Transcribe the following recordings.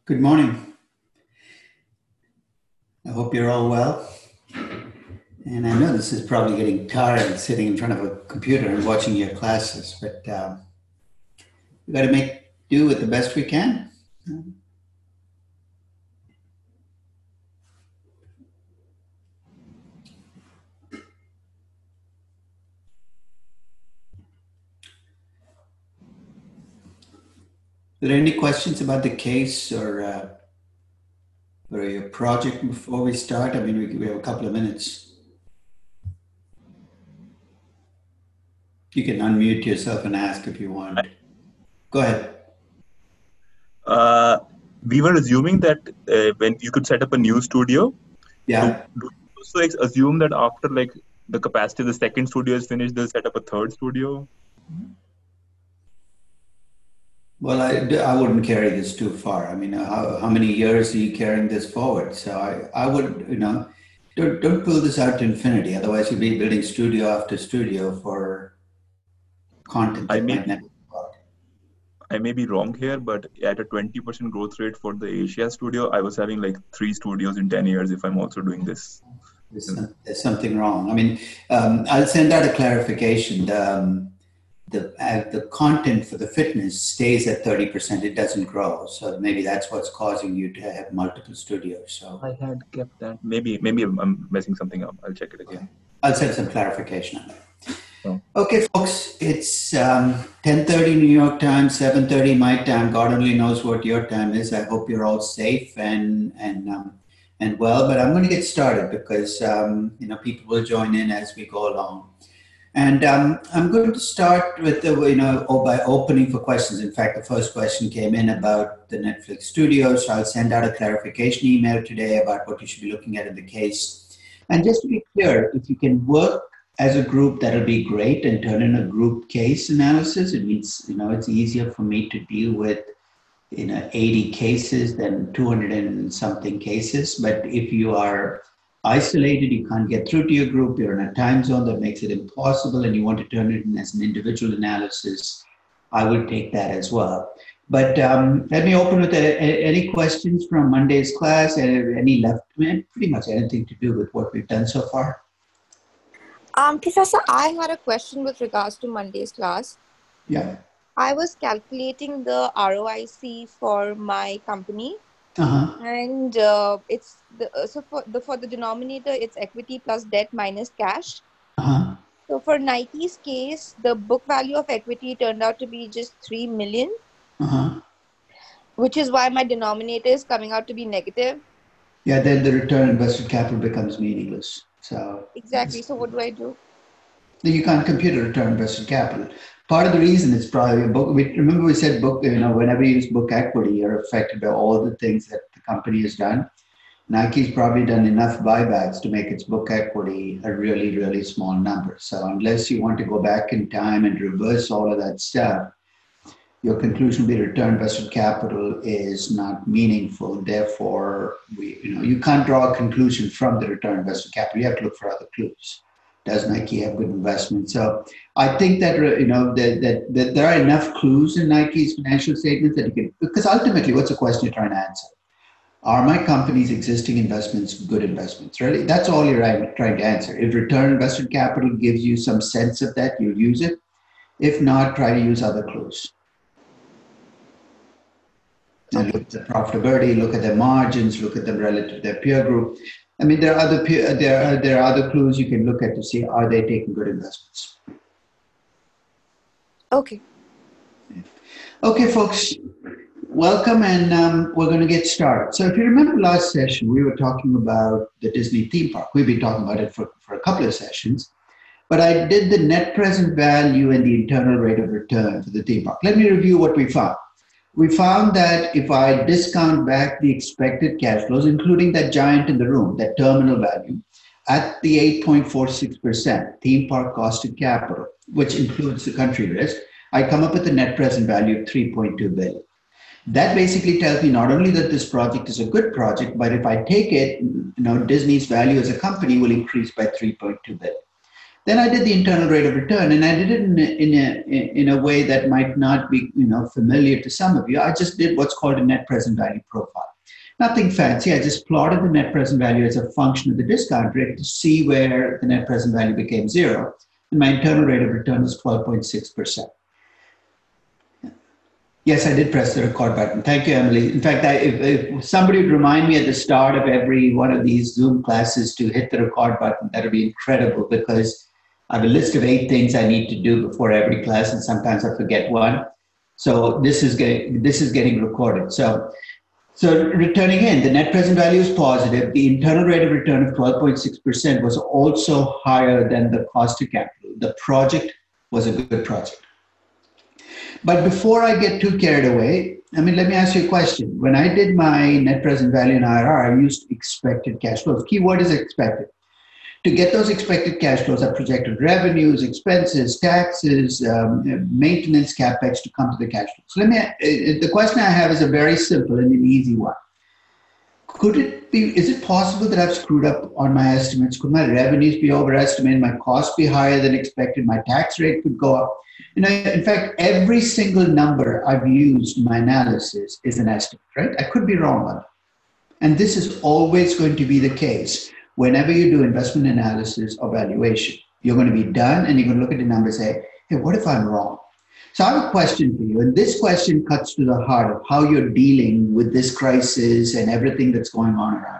Good morning. I hope you're all well. And I know this is probably getting tired sitting in front of a computer and watching your classes, but we got to make do with the best we can. Are there any questions about the case or your project before we start? I mean, we have a couple of minutes. You can unmute yourself and ask if you want. Go ahead. We were assuming that when you could set up a new studio, Yeah. do you also assume that after the capacity of the second studio is finished, they'll set up a third studio? Well, I wouldn't carry this too far. I mean, how many years are you carrying this forward? So I would, don't pull this out to infinity. Otherwise, you'll be building studio after studio for content that might never go out. I may be wrong here, but at a 20% growth rate for the Asia studio, I was having like 3 studios in 10 years if I'm also doing this. There's something wrong. I mean, I'll send out a clarification. The content for the fitness stays at 30%. It doesn't grow. So maybe that's what's causing you to have multiple studios. So I had kept that. Maybe I'm messing something up. I'll check it again. I'll send some clarification on that. Oh. Okay, folks, it's 10:30 New York time, 7:30 my time. God only knows what your time is. I hope you're all safe and well. But I'm going to get started because people will join in as we go along. And I'm going to start with by opening for questions. In fact, the first question came in about the Netflix studio, so I'll send out a clarification email today about what you should be looking at in the case. And just to be clear, if you can work as a group, that'll be great, and turn in a group case analysis. It means it's easier for me to deal with 80 cases than 200 and something cases. But if you are isolated, you can't get through to your group, you're in a time zone that makes it impossible, and you want to turn it in as an individual analysis, I would take that as well. But let me open with any questions from Monday's class, and any left, pretty much anything to do with what we've done so far. Professor, I had a question with regards to Monday's class. Yeah. I was calculating the ROIC for my company. And it's for the denominator, it's equity plus debt minus cash. So for Nike's case, the book value of equity turned out to be just 3 million, which is why my denominator is coming out to be negative. Yeah, then the return on invested capital becomes meaningless. So exactly. So what do I do? You can't compute a return on invested capital. Part of the reason it's probably a book. Remember we said book. Whenever you use book equity, you're affected by all the things that the company has done. Nike's probably done enough buybacks to make its book equity a really, really small number. So unless you want to go back in time and reverse all of that stuff, your conclusion will be return on invested capital is not meaningful. Therefore, you can't draw a conclusion from the return on invested capital. You have to look for other clues. Does Nike have good investments? So I think that that there are enough clues in Nike's financial statements that you can, because ultimately, what's the question you're trying to answer? Are my company's existing investments good investments? Really, that's all you're trying to answer. If return on invested capital gives you some sense of that, you'll use it. If not, try to use other clues. And look at the profitability, look at their margins, look at them relative to their peer group. I mean, there are other clues you can look at to see, are they taking good investments? Okay. Okay, folks, welcome, and we're going to get started. So if you remember last session, we were talking about the Disney theme park. We've been talking about it for a couple of sessions, but I did the net present value and the internal rate of return for the theme park. Let me review what we found. We found that if I discount back the expected cash flows, including that giant in the room, that terminal value, at the 8.46% theme park costed capital, which includes the country risk, I come up with a net present value of 3.2 billion. That basically tells me not only that this project is a good project, but if I take it, Disney's value as a company will increase by 3.2 billion. Then I did the internal rate of return, and I did it in a way that might not be familiar to some of you. I just did what's called a net present value profile. Nothing fancy. I just plotted the net present value as a function of the discount rate to see where the net present value became zero. And my internal rate of return was 12.6%. Yes, I did press the record button. Thank you, Emily. In fact, if somebody would remind me at the start of every one of these Zoom classes to hit the record button, that would be incredible, because I have a list of 8 things I need to do before every class, and sometimes I forget one. So this is getting recorded. So returning in, the net present value is positive. The internal rate of return of 12.6% was also higher than the cost of capital. The project was a good project. But before I get too carried away, let me ask you a question. When I did my net present value in IRR, I used expected cash flows. Keyword is expected. To get those expected cash flows, I projected revenues, expenses, taxes, maintenance, capex to come to the cash flows. The question I have is a very simple and an easy one. Is it possible that I've screwed up on my estimates? Could my revenues be overestimated? My costs be higher than expected? My tax rate could go up? In fact, every single number I've used in my analysis is an estimate, right? I could be wrong on it. And this is always going to be the case whenever you do investment analysis or valuation. You're going to be done and you're going to look at the numbers and say, hey, what if I'm wrong? So I have a question for you. And this question cuts to the heart of how you're dealing with this crisis and everything that's going on around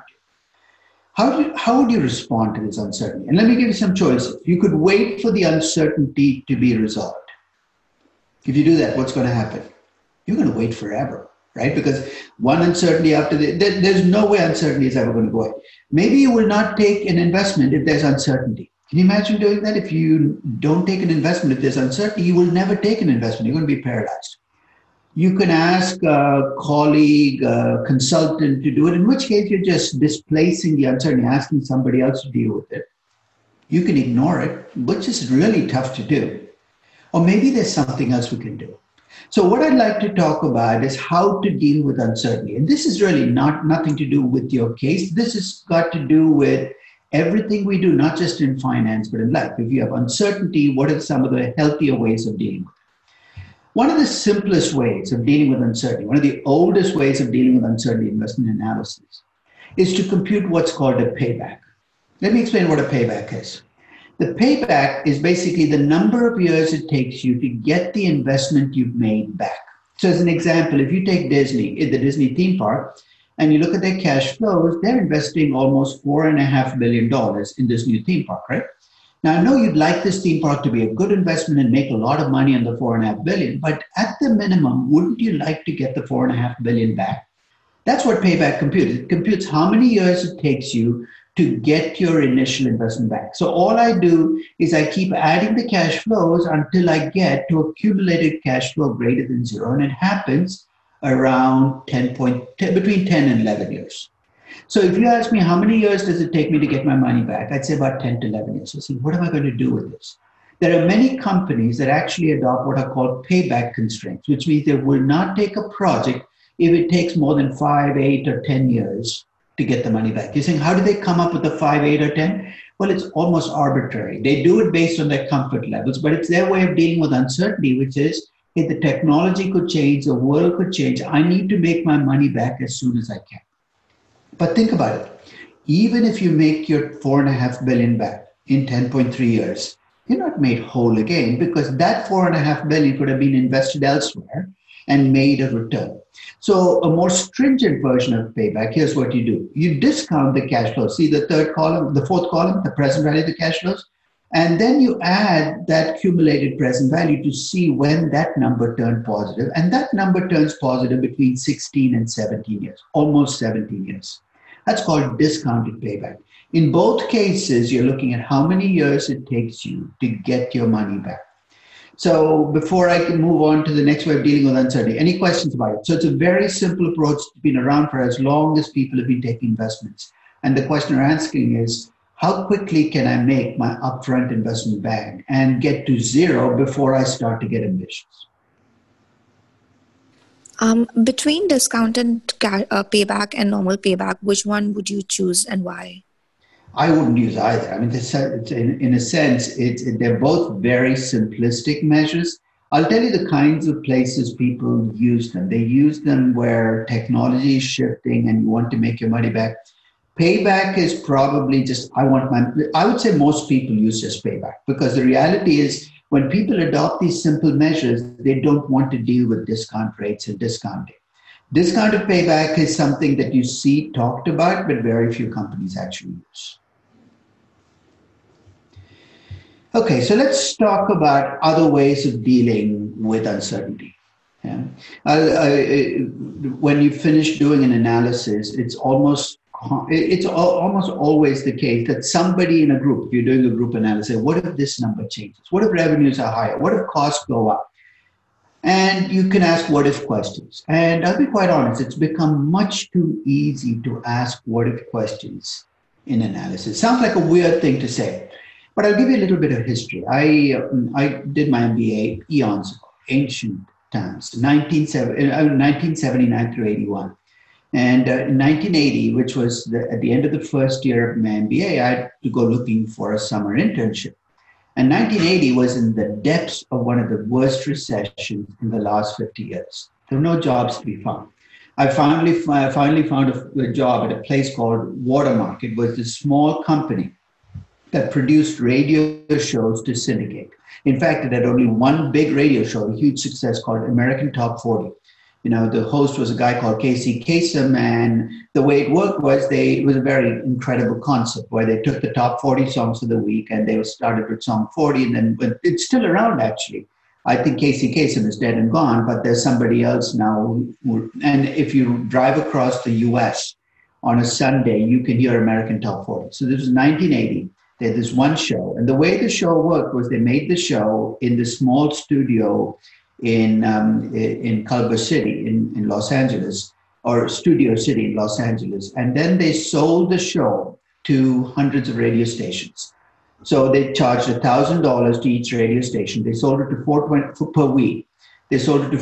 you. How would you respond to this uncertainty? And let me give you some choices. You could wait for the uncertainty to be resolved. If you do that, what's going to happen? You're going to wait forever, right? Because one uncertainty after there's no way uncertainty is ever going to go away. Maybe you will not take an investment if there's uncertainty. Can you imagine doing that? If you don't take an investment, if there's uncertainty, you will never take an investment. You're going to be paralyzed. You can ask a colleague, a consultant to do it, in which case you're just displacing the uncertainty, asking somebody else to deal with it. You can ignore it, which is really tough to do. Or maybe there's something else we can do. So what I'd like to talk about is how to deal with uncertainty. And this is really nothing to do with your case. This has got to do with everything we do, not just in finance, but in life. If you have uncertainty, what are some of the healthier ways of dealing with it? One of the simplest ways of dealing with uncertainty, one of the oldest ways of dealing with uncertainty investment analysis, is to compute what's called a payback. Let me explain what a payback is. The payback is basically the number of years it takes you to get the investment you've made back. So as an example, if you take Disney, the Disney theme park, and you look at their cash flows, they're investing almost $4.5 billion in this new theme park, right? Now, I know you'd like this theme park to be a good investment and make a lot of money on the $4.5 billion, but at the minimum, wouldn't you like to get the $4.5 billion back? That's what payback computes. It computes how many years it takes you to get your initial investment back. So all I do is I keep adding the cash flows until I get to accumulated cash flow greater than zero. And it happens around between 10 and 11 years. So if you ask me how many years does it take me to get my money back, I'd say about 10 to 11 years. So I say, what am I going to do with this? There are many companies that actually adopt what are called payback constraints, which means they will not take a project if it takes more than 5, 8, or 10 years to get the money back. You're saying, how do they come up with the 5, 8, or 10? Well, it's almost arbitrary. They do it based on their comfort levels, but it's their way of dealing with uncertainty, which is, if the technology could change, the world could change, I need to make my money back as soon as I can. But think about it. Even if you make your $4.5 billion back in 10.3 years, you're not made whole again, because that $4.5 billion could have been invested elsewhere and made a return. So a more stringent version of payback, here's what you do. You discount the cash flow. See the fourth column, the present value of the cash flows? And then you add that accumulated present value to see when that number turned positive. And that number turns positive between 16 and 17 years, almost 17 years. That's called discounted payback. In both cases, you're looking at how many years it takes you to get your money back. So before I can move on to the next way of dealing with uncertainty, any questions about it? So it's a very simple approach. It's been around for as long as people have been taking investments. And the question we're asking is, how quickly can I make my upfront investment back and get to zero before I start to get ambitious? Between discounted payback and normal payback, which one would you choose and why? I wouldn't use either. I mean, in a sense, they're both very simplistic measures. I'll tell you the kinds of places people use them. They use them where technology is shifting and you want to make your money back. Payback is probably just, I would say most people use just payback, because the reality is when people adopt these simple measures, they don't want to deal with discount rates and discounting. Discounted payback is something that you see talked about, but very few companies actually use. Okay, so let's talk about other ways of dealing with uncertainty. Yeah. When you finish doing an analysis, it's almost always the case that somebody in a group, if you're doing a group analysis, what if this number changes? What if revenues are higher? What if costs go up? And you can ask what if questions. And I'll be quite honest, it's become much too easy to ask what if questions in analysis. Sounds like a weird thing to say, but I'll give you a little bit of history. I did my MBA eons ago, ancient times, 1979 through 81. And in 1980, which was at the end of the first year of my MBA, I had to go looking for a summer internship. And 1980 was in the depths of one of the worst recessions in the last 50 years. There were no jobs to be found. I finally found a job at a place called Watermark. It was a small company that produced radio shows to syndicate. In fact, it had only one big radio show, a huge success called American Top 40. You know, the host was a guy called Casey Kasem, and the way it worked was it was a very incredible concept where they took the top 40 songs of the week and they started with song 40, and then it's still around actually. I think Casey Kasem is dead and gone, but there's somebody else now. And if you drive across the US on a Sunday, you can hear American Top 40. So this was 1980. They had this one show, and the way the show worked was they made the show in the small studio in Culver City in Los Angeles, or Studio City in Los Angeles. And then they sold the show to hundreds of radio stations. So they charged $1,000 to each radio station. They sold it to $420 per week. They sold it to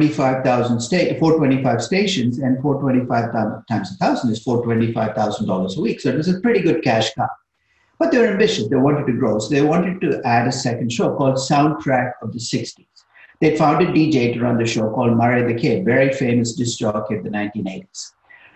425 stations, and 425 times 1,000 is $425,000 a week. So it was a pretty good cash cow. But they were ambitious. They wanted to grow. So they wanted to add a second show called Soundtrack of the 60s. They found a DJ to run the show called Murray the Kid, very famous disc jockey of the 1980s.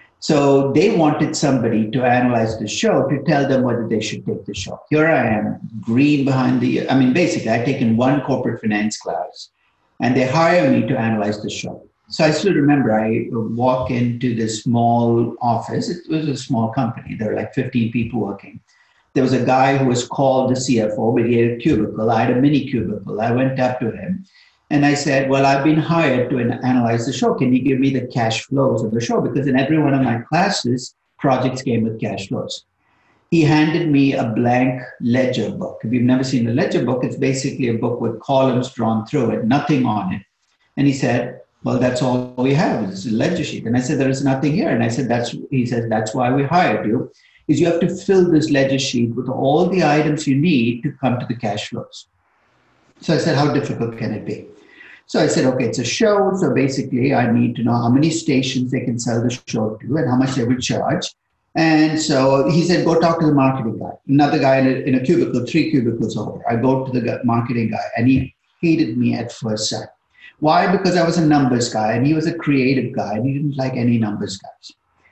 So they wanted somebody to analyze the show to tell them whether they should take the show. Here I am, green behind basically I'd taken one corporate finance class, and they hire me to analyze the show. So I still remember I walk into this small office. It was a small company. There were like 15 people working. There was a guy who was called the CFO, but he had a cubicle. I had a mini cubicle. I went up to him. And I said, well, I've been hired to analyze the show. Can you give me the cash flows of the show? Because in every one of my classes, projects came with cash flows. He handed me a blank ledger book. If you've never seen a ledger book, it's basically a book with columns drawn through it, nothing on it. And he said, well, that's all we have. It's a ledger sheet. And I said, there is nothing here. And I said, he said, that's why we hired you, is you have to fill this ledger sheet with all the items you need to come to the cash flows. So I said, how difficult can it be? So I said, okay, it's a show. So basically, I need to know how many stations they can sell the show to and how much they would charge. And so he said, go talk to the marketing guy. Another guy in a cubicle, 3 cubicles over. I go to the marketing guy, and he hated me at first sight. Why? Because I was a numbers guy, and he was a creative guy, and he didn't like any numbers guys.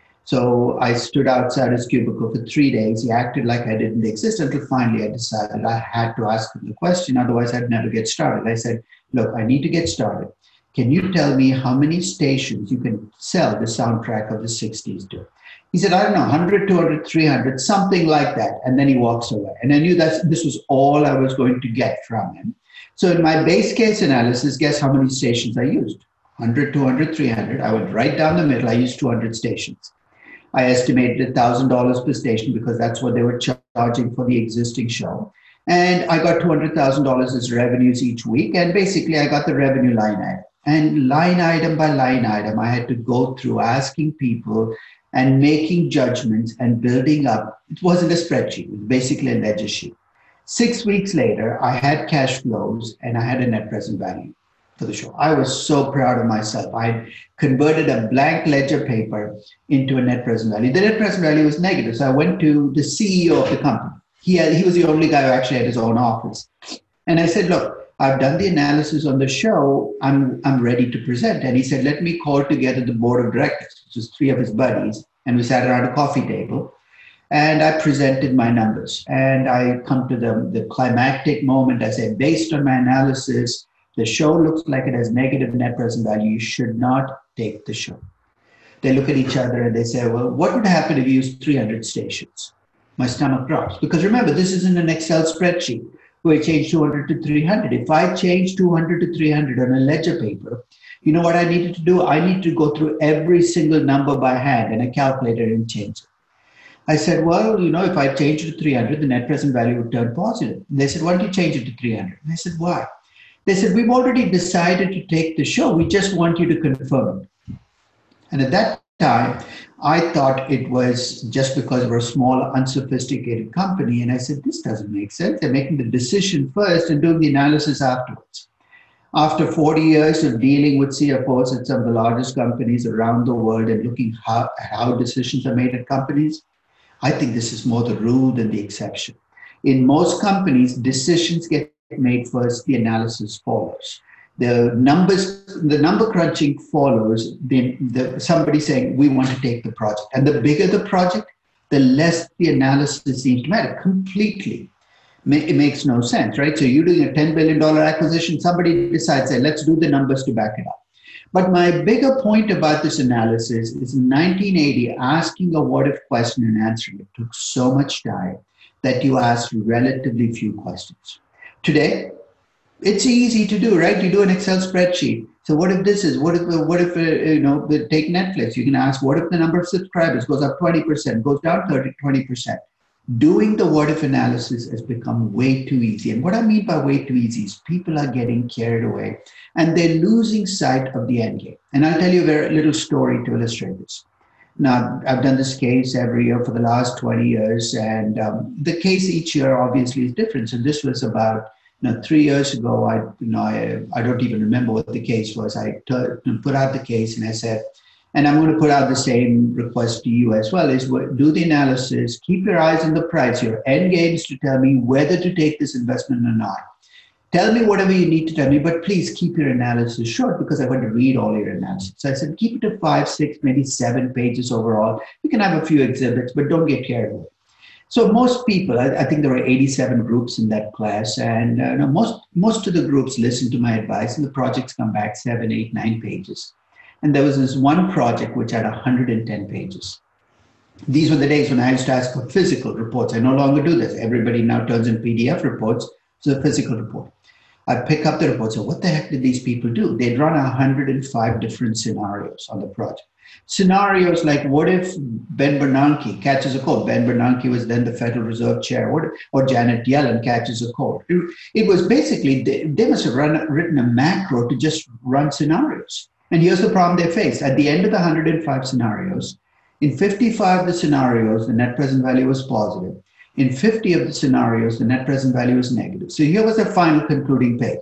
So I stood outside his cubicle for 3 days. He acted like I didn't exist until finally I decided I had to ask him the question. Otherwise, I'd never get started. I said, look, I need to get started. Can you tell me how many stations you can sell the Soundtrack of the 60s to? He said, I don't know, 100, 200, 300, something like that. And then he walks away. And I knew that this was all I was going to get from him. So in my base case analysis, guess how many stations I used? 100, 200, 300. I went right down the middle. I used 200 stations. I estimated $1,000 per station because that's what they were charging for the existing show. And I got $200,000 as revenues each week. And basically, I got the revenue line item. And line item by line item, I had to go through asking people and making judgments and building up. It wasn't a spreadsheet. It was basically a ledger sheet. 6 weeks later, I had cash flows and I had a net present value. for the show. I was so proud of myself. I converted a blank ledger paper into a net present value. The net present value was negative. So I went to the CEO of the company. He was the only guy who actually had his own office. And I said, look, I've done the analysis on the show. I'm ready to present. And he said, let me call together the board of directors, which was 3 of his buddies. And we sat around a coffee table. And I presented my numbers. And I come to the climactic moment. I said, based on my analysis, the show looks like it has negative net present value. You should not take the show. They look at each other and they say, well, what would happen if you used 300 stations? My stomach drops. Because remember, this isn't an Excel spreadsheet where I change 200 to 300. If I change 200 to 300 on a ledger paper, you know what I needed to do? I need to go through every single number by hand and a calculator and change it. I said, well, if I change it to 300, the net present value would turn positive. And they said, why don't you change it to 300? And I said, why? They said, we've already decided to take the show. We just want you to confirm it. And at that time, I thought it was just because we're a small, unsophisticated company. And I said, this doesn't make sense. They're making the decision first and doing the analysis afterwards. After 40 years of dealing with CFOs at some of the largest companies around the world and looking how decisions are made at companies, I think this is more the rule than the exception. In most companies, decisions get made first, the analysis follows. The number crunching follows, somebody saying, we want to take the project. And the bigger the project, the less the analysis seems to matter completely. It makes no sense, right? So you're doing a $10 billion acquisition, somebody decides, let's do the numbers to back it up. But my bigger point about this analysis is in 1980, asking a what-if question and answering it took so much time that you asked relatively few questions. Today, it's easy to do, right? You do an Excel spreadsheet. So what if this is, what if take Netflix, you can ask, what if the number of subscribers goes up 20%, goes down 20%? Doing the what if analysis has become way too easy. And what I mean by way too easy is people are getting carried away and they're losing sight of the end game. And I'll tell you a very little story to illustrate this. Now, I've done this case every year for the last 20 years, and the case each year obviously is different. So this was about 3 years ago. I don't even remember what the case was. I put out the case and I said, and I'm going to put out the same request to you as well, is do the analysis, keep your eyes on the price. Your end game is to tell me whether to take this investment or not. Tell me whatever you need to tell me, but please keep your analysis short because I want to read all your analysis. So I said, keep it to 5, 6, maybe 7 pages overall. You can have a few exhibits, but don't get carried away. So most people, I think there were 87 groups in that class, and most of the groups listened to my advice, and the projects come back 7, 8, 9 pages. And there was this one project which had 110 pages. These were the days when I used to ask for physical reports. I no longer do this. Everybody now turns in PDF reports. So a physical report. I pick up the report. So what the heck did these people do? They'd run 105 different scenarios on the project. Scenarios like, what if Ben Bernanke catches a cold? Ben Bernanke was then the Federal Reserve Chair. Or Janet Yellen catches a cold. It was basically, they must have written a macro to just run scenarios. And here's the problem they faced. At the end of the 105 scenarios, in 55 of the scenarios, the net present value was positive. In 50 of the scenarios, the net present value was negative. So here was the final concluding page.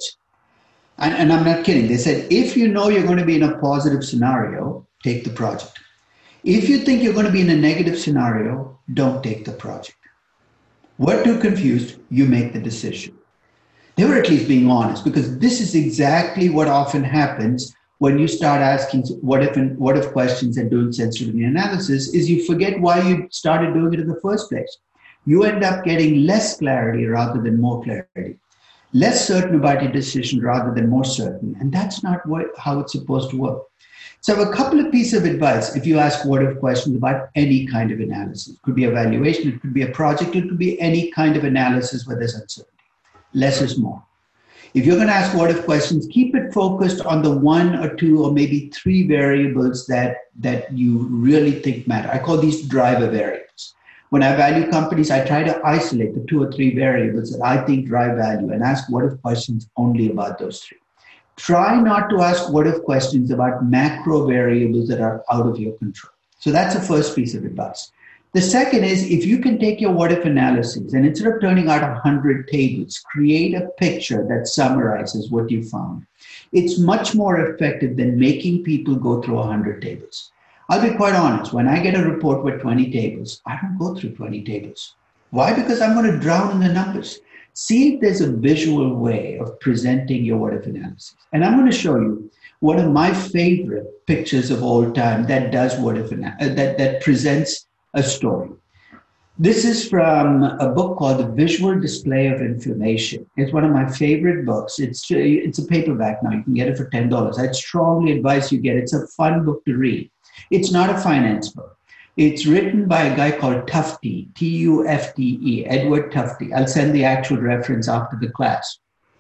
And I'm not kidding. They said, if you know you're going to be in a positive scenario, take the project. If you think you're going to be in a negative scenario, don't take the project. We're too confused, you make the decision. They were at least being honest, because this is exactly what often happens when you start asking what if questions and doing sensitivity analysis, is you forget why you started doing it in the first place. You end up getting less clarity rather than more clarity. Less certain about your decision rather than more certain. And that's not how it's supposed to work. So I have a couple of pieces of advice if you ask what if questions about any kind of analysis. It could be evaluation, it could be a project, it could be any kind of analysis where there's uncertainty. Less is more. If you're going to ask what if questions, keep it focused on the 1 or 2 or maybe 3 variables that you really think matter. I call these driver variables. When I value companies, I try to isolate the 2 or 3 variables that I think drive value and ask what if questions only about those 3. Try not to ask what if questions about macro variables that are out of your control. So that's the first piece of advice. The second is, if you can take your what if analysis and instead of turning out 100 tables, create a picture that summarizes what you found. it's much more effective than making people go through 100 tables. I'll be quite honest. When I get a report with 20 tables, I don't go through 20 tables. Why? Because I'm going to drown in the numbers. See if there's a visual way of presenting your what if analysis. And I'm going to show you one of my favorite pictures of all time that does what if that presents a story. This is from a book called The Visual Display of Information. It's one of my favorite books. It's a paperback now. You can get it for $10. I'd strongly advise you get it. It's a fun book to read. It's not a finance book. It's written by a guy called Tufte, T-U-F-T-E, Edward Tufte. I'll send the actual reference after the class.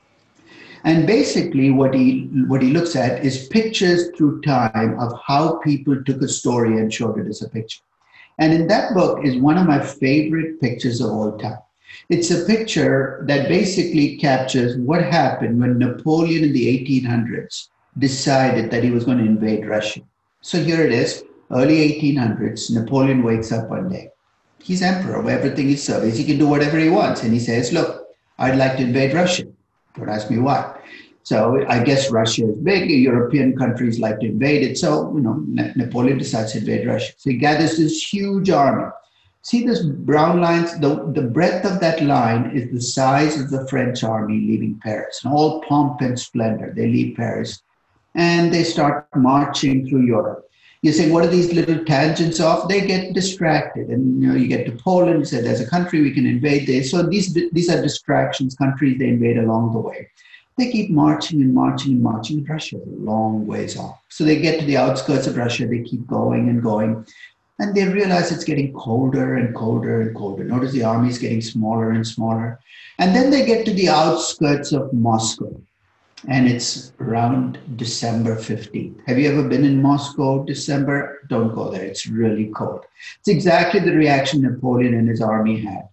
And basically what he looks at is pictures through time of how people took a story and showed it as a picture. And in that book is one of my favorite pictures of all time. It's a picture that basically captures what happened when Napoleon in the 1800s decided that he was going to invade Russia. So here it is, early 1800s, Napoleon wakes up one day. He's emperor of everything he serves. He can do whatever he wants. And he says, look, I'd like to invade Russia. Don't ask me why. So I guess Russia is big. European countries like to invade it. So, Napoleon decides to invade Russia. So he gathers this huge army. See this brown lines? The breadth of that line is the size of the French army leaving Paris. And all pomp and splendor. They leave Paris and they start marching through Europe. You say, what are these little tangents of? They get distracted. And you get to Poland, you say, there's a country we can invade there. So these are distractions, countries they invade along the way. They keep marching and marching and marching. Russia is a long ways off. So they get to the outskirts of Russia. They keep going and going. And they realize it's getting colder and colder and colder. Notice the army is getting smaller and smaller. And then they get to the outskirts of Moscow. And it's around December 15th. Have you ever been in Moscow, December? Don't go there. It's really cold. It's exactly the reaction Napoleon and his army had.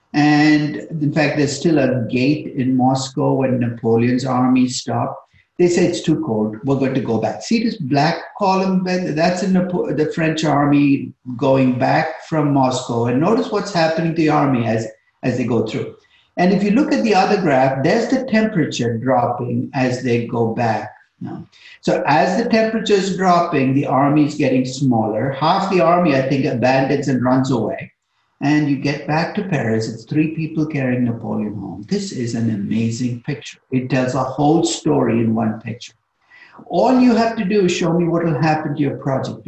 And in fact, there's still a gate in Moscow when Napoleon's army stopped. They say it's too cold. We're going to go back. See this black column? That's in the French army going back from Moscow. And notice what's happening to the army as they go through. And if you look at the other graph, there's the temperature dropping as they go back. So as the temperature is dropping, the army is getting smaller. Half the army, I think, abandons and runs away. And you get back to Paris, it's 3 people carrying Napoleon home. This is an amazing picture. It tells a whole story in one picture. All you have to do is show me what will happen to your project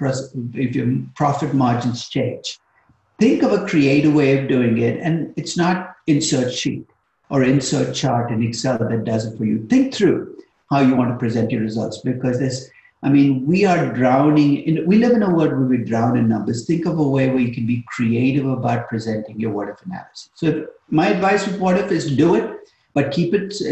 if your profit margins change. Think of a creative way of doing it, and it's not insert sheet or insert chart in Excel that does it for you. Think through how you want to present your results, because we are drowning. We live in a world where we drown in numbers. Think of a way where you can be creative about presenting your what if analysis. So my advice with what if is do it, but keep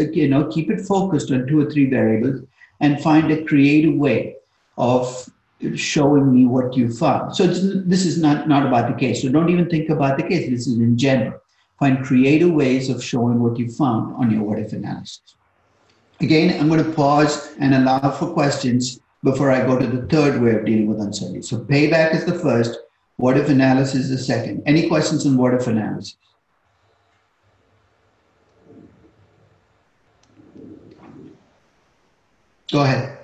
it focused on 2 or 3 variables and find a creative way of showing me what you found. So this is not about the case. So don't even think about the case. This is in general. Find creative ways of showing what you found on your what if analysis. Again, I'm going to pause and allow for questions before I go to the third way of dealing with uncertainty. So payback is the first, what if analysis is the second. Any questions on what if analysis? Go ahead.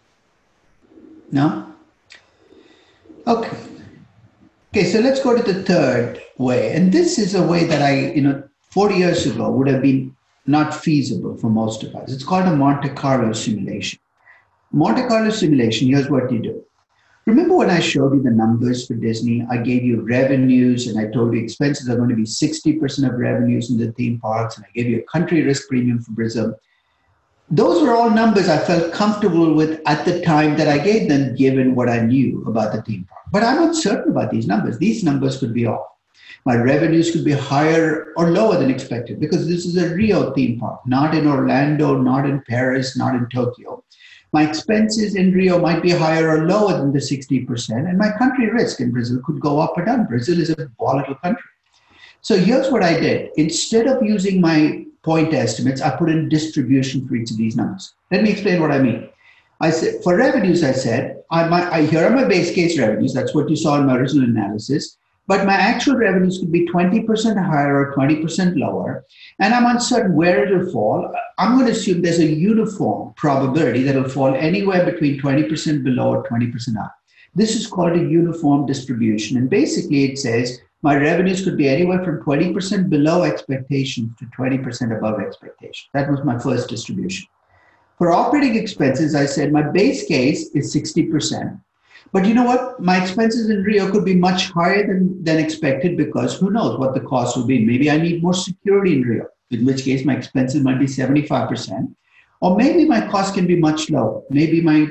No? Okay. Okay, so let's go to the third way. And this is a way that 40 years ago would have been not feasible for most of us. It's called a Monte Carlo simulation. Monte Carlo simulation, here's what you do. Remember when I showed you the numbers for Disney? I gave you revenues and I told you expenses are going to be 60% of revenues in the theme parks, and I gave you a country risk premium for Brazil. Those were all numbers I felt comfortable with at the time that I gave them, given what I knew about the theme park. But I'm uncertain about these numbers. These numbers could be off. My revenues could be higher or lower than expected because this is a Rio theme park, not in Orlando, not in Paris, not in Tokyo. My expenses in Rio might be higher or lower than the 60%, and my country risk in Brazil could go up or down. Brazil is a volatile country. So here's what I did. Instead of using my point estimates, I put in distribution for each of these numbers. Let me explain what I mean. I said, for revenues, I said, here are my base case revenues. That's what you saw in my original analysis. but my actual revenues could be 20% higher or 20% lower, and I'm uncertain where it'll fall. I'm going to assume there's a uniform probability that it'll fall anywhere between 20% below or 20% up. This is called a uniform distribution, and basically it says my revenues could be anywhere from 20% below expectations to 20% above expectations. That was my first distribution. For operating expenses, I said my base case is 60%. But you know what? My expenses in Rio could be much higher than expected, because who knows what the cost will be. Maybe I need more security in Rio, in which case my expenses might be 75%. Or maybe my cost can be much lower. Maybe my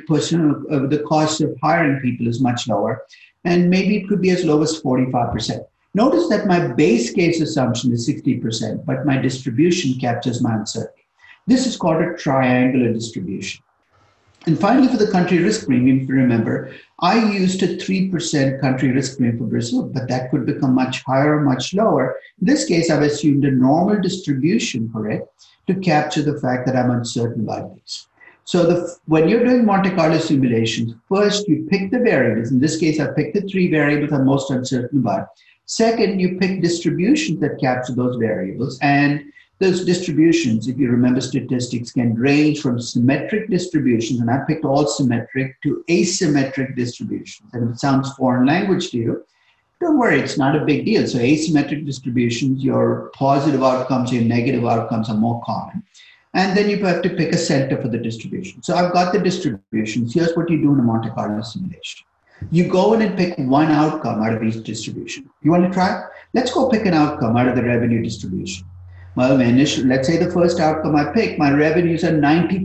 the cost of hiring people is much lower. And maybe it could be as low as 45%. Notice that my base case assumption is 60%, but my distribution captures my uncertainty. This is called a triangular distribution. And finally, for the country risk premium, if you remember, I used a 3% country risk premium for Brazil, but that could become much higher or much lower. In this case, I've assumed a normal distribution for it to capture the fact that I'm uncertain about these. So when you're doing Monte Carlo simulations, first you pick the variables. In this case, I picked the 3 variables I'm most uncertain about. Second, you pick distributions that capture those variables. And those distributions, if you remember statistics, can range from symmetric distributions, and I picked all symmetric, to asymmetric distributions. And if it sounds foreign language to you, don't worry, it's not a big deal. So asymmetric distributions, your positive outcomes, your negative outcomes are more common. And then you have to pick a center for the distribution. So I've got the distributions. Here's what you do in a Monte Carlo simulation. You go in and pick one outcome out of each distribution. You want to try? Let's go pick an outcome out of the revenue distribution. Well, let's say the first outcome I pick, my revenues are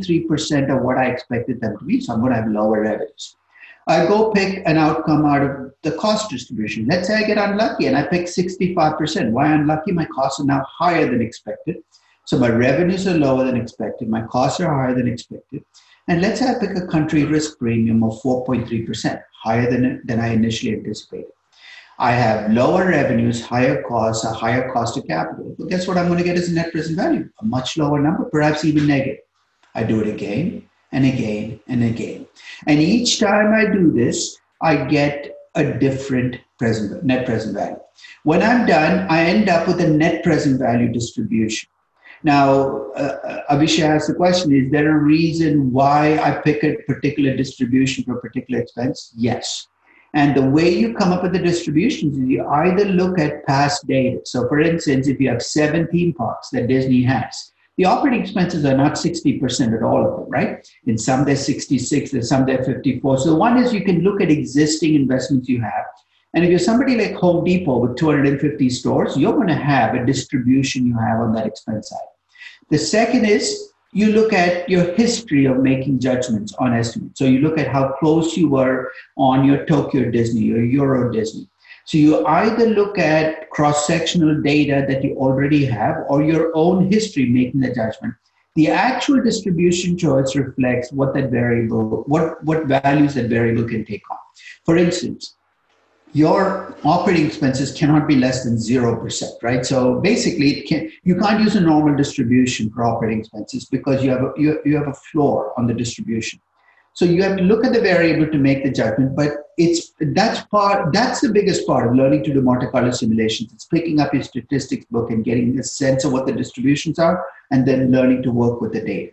93% of what I expected them to be, so I'm going to have lower revenues. I go pick an outcome out of the cost distribution. Let's say I get unlucky and I pick 65%. Why unlucky? My costs are now higher than expected. So my revenues are lower than expected. My costs are higher than expected. And let's say I pick a country risk premium of 4.3%, higher than I initially anticipated. I have lower revenues, higher costs, a higher cost of capital. But guess what I'm going to get as a net present value? A much lower number, perhaps even negative. I do it again and again and again. And each time I do this, I get a different net present value. When I'm done, I end up with a net present value distribution. Now, Abhishek asked the question, is there a reason why I pick a particular distribution for a particular expense? Yes. And the way you come up with the distributions is you either look at past data. So for instance, if you have 7 theme parks that Disney has, the operating expenses are not 60% at all of them, right? In some they're 66, in some they're 54. So one is you can look at existing investments you have. And if you're somebody like Home Depot with 250 stores, you're going to have a distribution you have on that expense side. The second is you look at your history of making judgments on estimates. So you look at how close you were on your Tokyo Disney or Euro Disney. So you either look at cross-sectional data that you already have or your own history making the judgment. The actual distribution choice reflects what that variable, what values that variable can take on. For instance, your operating expenses cannot be less than 0%, right? So basically, you can't use a normal distribution for operating expenses because you have a floor on the distribution. So you have to look at the variable to make the judgment, but that's the biggest part of learning to do Monte Carlo simulations. It's picking up your statistics book and getting a sense of what the distributions are, and then learning to work with the data.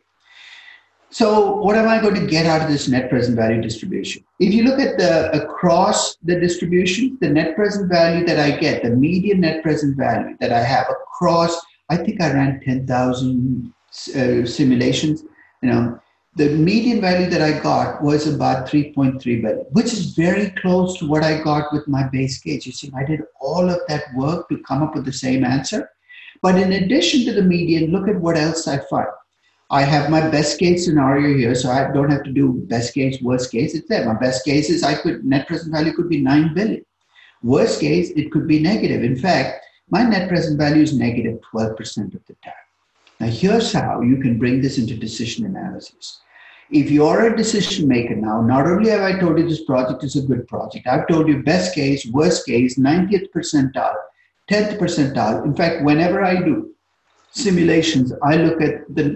So what am I going to get out of this net present value distribution? If you look at across the distribution, the net present value that I get, the median net present value that I have across, I think I ran 10,000 simulations, the median value that I got was about 3.3 billion, which is very close to what I got with my base case. You see, I did all of that work to come up with the same answer. But in addition to the median, look at what else I find. I have my best case scenario here, so I don't have to do best case, worst case. It's there. My best case is net present value could be 9 billion. Worst case, it could be negative. In fact, my net present value is negative 12% of the time. Now, here's how you can bring this into decision analysis. If you're a decision maker now, not only have I told you this project is a good project, I've told you best case, worst case, 90th percentile, 10th percentile. In fact, whenever I do simulations, I look at the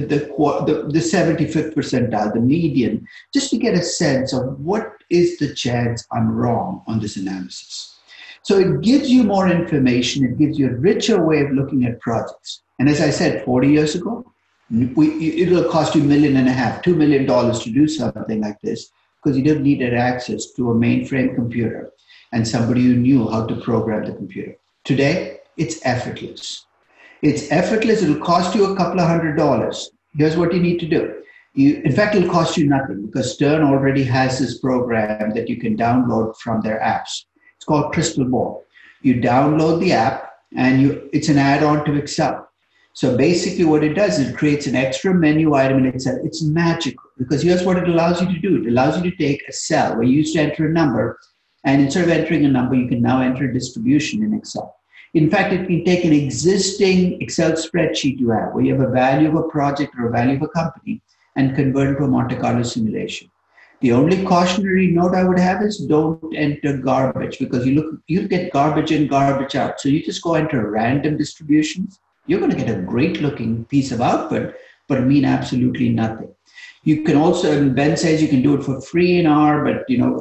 75th percentile, the median, just to get a sense of what is the chance I'm wrong on this analysis. So it gives you more information. It gives you a richer way of looking at projects. And as I said, 40 years ago, it'll cost you $1.5 million, $2 million to do something like this because you didn't need access to a mainframe computer and somebody who knew how to program the computer. Today, it's effortless. It's effortless. It'll cost you a couple of $100. Here's what you need to do. In fact, it'll cost you nothing because Stern already has this program that you can download from their apps. It's called Crystal Ball. You download the app and it's an add-on to Excel. So basically what it does is it creates an extra menu item in Excel. It's magical because here's what it allows you to do. It allows you to take a cell where you used to enter a number, and instead of entering a number, you can now enter a distribution in Excel. In fact, it can take an existing Excel spreadsheet you have where you have a value of a project or a value of a company and convert it to a Monte Carlo simulation. The only cautionary note I would have is don't enter garbage because you get garbage in, garbage out. So you just go enter random distributions. You're going to get a great looking piece of output, but mean absolutely nothing. You can also, and Ben says you can do it for free in R, but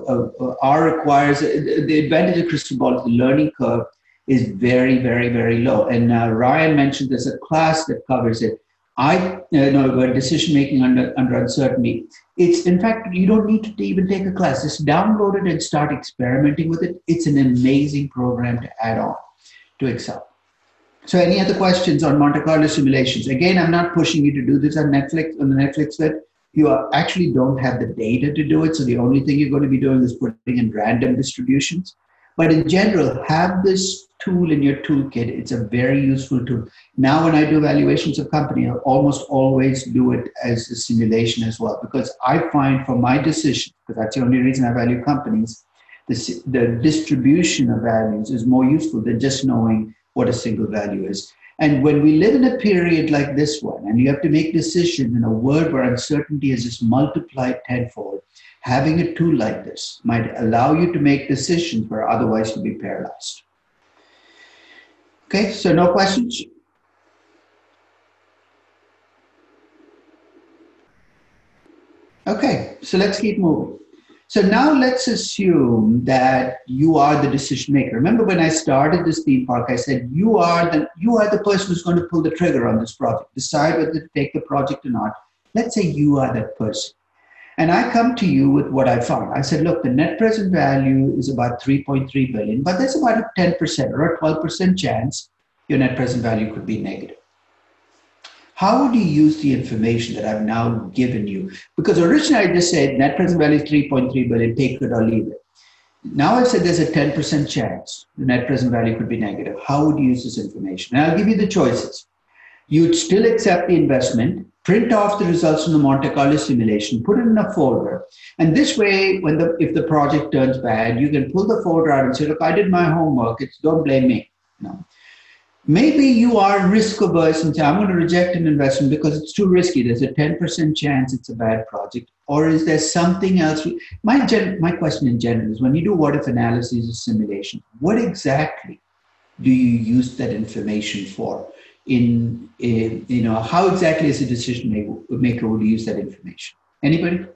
R requires, the advantage of Crystal Ball is the learning curve is very, very, very low. And Ryan mentioned there's a class that covers it. Decision making under uncertainty. It's, in fact, you don't need to even take a class. Just download it and start experimenting with it. It's an amazing program to add on to Excel. So any other questions on Monte Carlo simulations? Again, I'm not pushing you to do this on the Netflix fit. You actually don't have the data to do it. So the only thing you're going to be doing is putting in random distributions. But in general, have this tool in your toolkit. It's a very useful tool. Now, when I do evaluations of company, I almost always do it as a simulation as well, because I find for my decision, because that's the only reason I value companies, the distribution of values is more useful than just knowing what a single value is. And when we live in a period like this one, and you have to make decisions in a world where uncertainty is just multiplied tenfold, having a tool like this might allow you to make decisions where otherwise you'd be paralyzed. Okay, so no questions? Okay, so let's keep moving. So now let's assume that you are the decision maker. Remember when I started this theme park, I said, you are the person who's going to pull the trigger on this project, decide whether to take the project or not. Let's say you are that person. And I come to you with what I found. I said, look, the net present value is about 3.3 billion, but there's about a 10% or a 12% chance your net present value could be negative. How would you use the information that I've now given you? Because originally I just said net present value is 3.3 billion, take it or leave it. Now I've said there's a 10% chance the net present value could be negative. How would you use this information? And I'll give you the choices. You'd still accept the investment, print off the results from the Monte Carlo simulation, put it in a folder. And this way, if the project turns bad, you can pull the folder out and say, look, I did my homework. Don't blame me. No. Maybe you are risk averse and say, I'm going to reject an investment because it's too risky. There's a 10% chance it's a bad project. Or is there something else? My question in general is when you do what if analysis or simulation, what exactly do you use that information for? How exactly as a decision maker would you use that information? Anybody?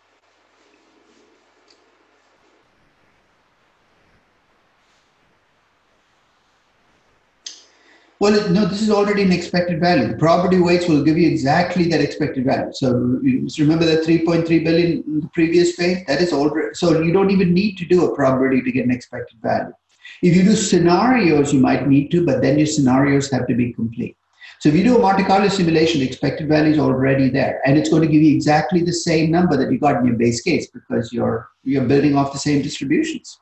Well, no, this is already an expected value. The probability weights will give you exactly that expected value. So remember that 3.3 billion in the previous page? That is already, so you don't even need to do a probability to get an expected value. If you do scenarios, you might need to, but then your scenarios have to be complete. So if you do a Monte Carlo simulation, the expected value is already there. And it's going to give you exactly the same number that you got in your base case because you're building off the same distributions.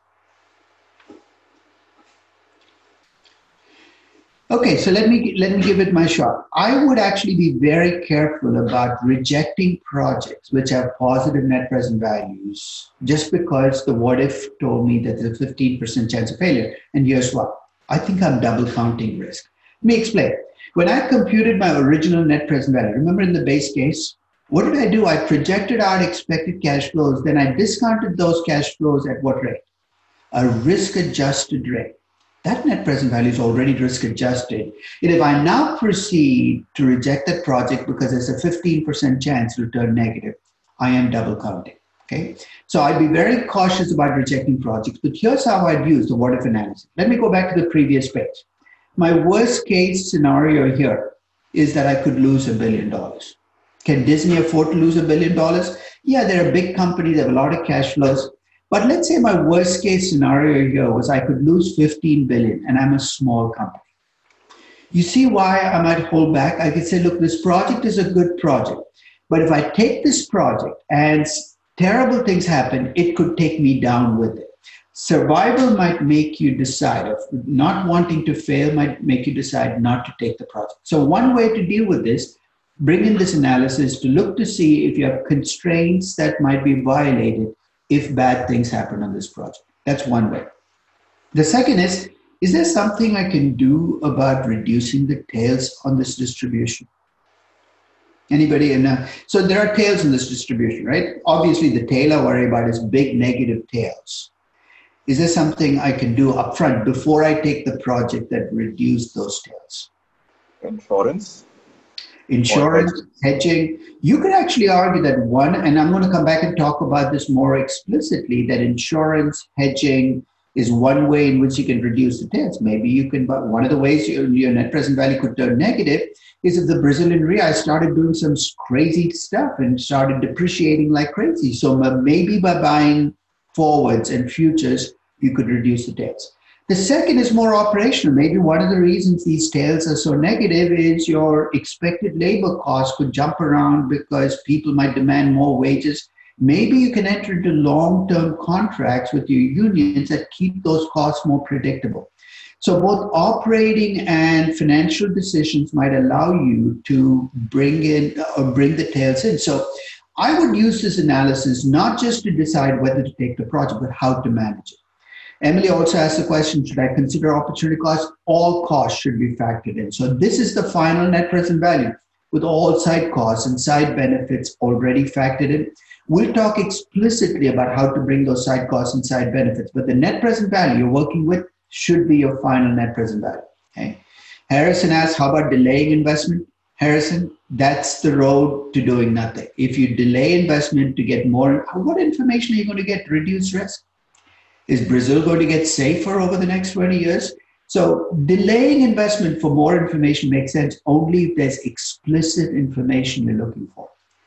Okay, so let me give it my shot. I would actually be very careful about rejecting projects which have positive net present values just because the what if told me that there's a 15% chance of failure. And here's what. I think I'm double counting risk. Let me explain. When I computed my original net present value, remember in the base case, what did I do? I projected out expected cash flows. Then I discounted those cash flows at what rate? A risk-adjusted rate. That net present value is already risk adjusted. And if I now proceed to reject that project because there's a 15% chance it'll turn negative, I am double counting. Okay, so I'd be very cautious about rejecting projects, but here's how I'd use the what if analysis. Let me go back to the previous page. My worst case scenario here is that I could lose $1 billion. Can Disney afford to lose $1 billion? Yeah, they're a big company, they have a lot of cash flows. But let's say my worst case scenario here was I could lose 15 billion and I'm a small company. You see why I might hold back? I could say, look, this project is a good project, but if I take this project and terrible things happen, it could take me down with it. Survival might make you decide, of not wanting to fail might make you decide not to take the project. So one way to deal with this, bring in this analysis to look to see if you have constraints that might be violated if bad things happen on this project. That's one way. The second is there something I can do about reducing the tails on this distribution? Anybody? So there are tails in this distribution, right? Obviously, the tail I worry about is big negative tails. Is there something I can do upfront before I take the project that reduce those tails? Insurance, hedging. You could actually argue that one, and I'm going to come back and talk about this more explicitly, that insurance, hedging is one way in which you can reduce the tails. Maybe you can, but one of the ways your net present value could turn negative is if the Brazilian real started doing some crazy stuff and started depreciating like crazy. So maybe by buying forwards and futures, you could reduce the tails. The second is more operational. Maybe one of the reasons these tails are so negative is your expected labor costs could jump around because people might demand more wages. Maybe you can enter into long-term contracts with your unions that keep those costs more predictable. So both operating and financial decisions might allow you to bring in or bring the tails in. So I would use this analysis not just to decide whether to take the project, but how to manage it. Emily also asked the question, should I consider opportunity costs? All costs should be factored in. So this is the final net present value with all side costs and side benefits already factored in. We'll talk explicitly about how to bring those side costs and side benefits, but the net present value you're working with should be your final net present value. Okay. Harrison asked, how about delaying investment? Harrison, that's the road to doing nothing. If you delay investment to get more, what information are you going to get to reduce risk? Is Brazil going to get safer over the next 20 years? So delaying investment for more information makes sense only if there's explicit information you're looking for.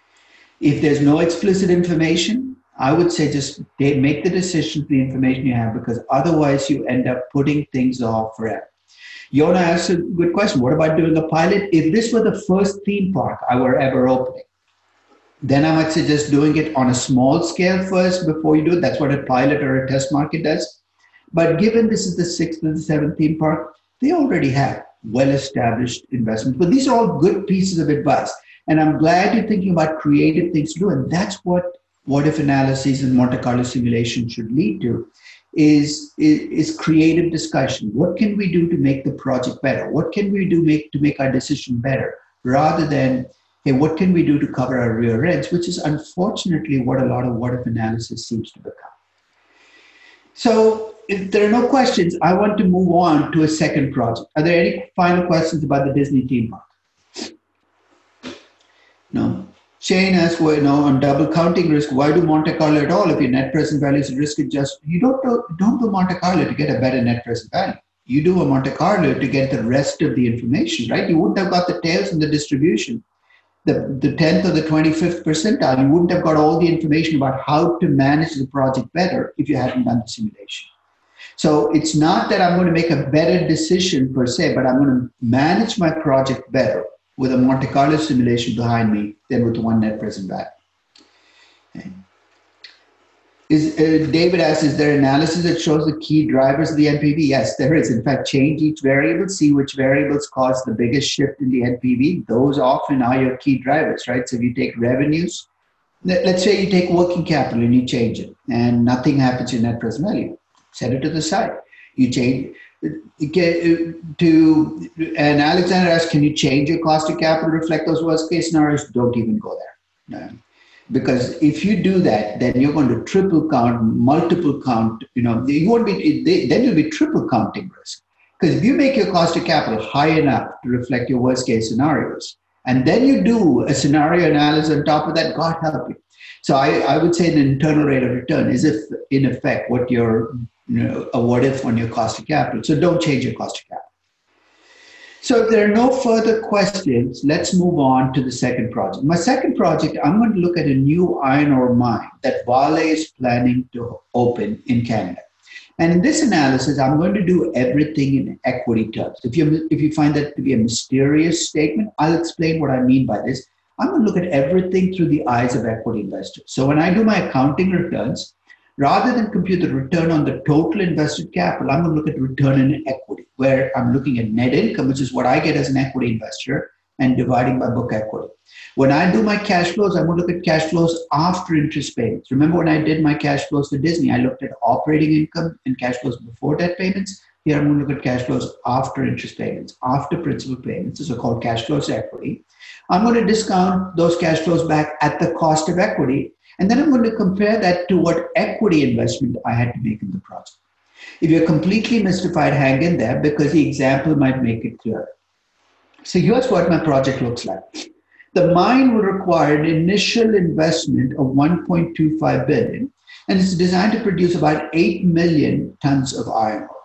If there's no explicit information, I would say just make the decision for the information you have, because otherwise you end up putting things off forever. Yona asked a good question. What about doing a pilot? If this were the first theme park I were ever opening, then I might suggest doing it on a small scale first before you do it. That's what a pilot or a test market does. But given this is the 6th and the 7th theme park, they already have well-established investments. But these are all good pieces of advice. And I'm glad you're thinking about creative things to do. And that's what if analyses and Monte Carlo simulation should lead to, is creative discussion. What can we do to make the project better? What can we do to make our decision better? Rather than, hey, what can we do to cover our rear ends, which is unfortunately what a lot of what if analysis seems to become. So if there are no questions, I want to move on to a second project. Are there any final questions about the Disney theme park? No. Shane asks, well, on double counting risk, why do Monte Carlo at all if your net present value is risk adjusted? You don't do Monte Carlo to get a better net present value. You do a Monte Carlo to get the rest of the information, right? You wouldn't have got the tails and the distribution, the 10th or the 25th percentile. You wouldn't have got all the information about how to manage the project better if you hadn't done the simulation. So it's not that I'm going to make a better decision per se, but I'm going to manage my project better with a Monte Carlo simulation behind me than with one net present value. Okay. David asks, is there analysis that shows the key drivers of the NPV? Yes, there is. In fact, change each variable, see which variables cause the biggest shift in the NPV. Those often are your key drivers, right? So if you take revenues, let's say you take working capital and you change it and nothing happens in net present value. Set it to the side. You change and Alexander asks, can you change your cost of capital to reflect those worst case scenarios? Don't even go there. No. Because if you do that, then you're going to triple count, multiple count, you won't be, then you'll be triple counting risk. Because if you make your cost of capital high enough to reflect your worst case scenarios, and then you do a scenario analysis on top of that, God help you. So I would say the internal rate of return is, if in effect, what you're awarded on your cost of capital. So don't change your cost of capital. So if there are no further questions, let's move on to the second project. My second project, I'm going to look at a new iron ore mine that Vale is planning to open in Canada. And in this analysis, I'm going to do everything in equity terms. If you find that to be a mysterious statement, I'll explain what I mean by this. I'm going to look at everything through the eyes of equity investors. So when I do my accounting returns, rather than compute the return on the total invested capital, I'm going to look at return in equity, where I'm looking at net income, which is what I get as an equity investor, and dividing by book equity. When I do my cash flows, I'm going to look at cash flows after interest payments. Remember when I did my cash flows to Disney, I looked at operating income and cash flows before debt payments. Here I'm going to look at cash flows after interest payments, after principal payments. These are called cash flows to equity. I'm going to discount those cash flows back at the cost of equity. And then I'm going to compare that to what equity investment I had to make in the project. If you're completely mystified, hang in there, because the example might make it clear. So here's what my project looks like. The mine will require an initial investment of $1.25 billion, and it's designed to produce about 8 million tons of iron ore.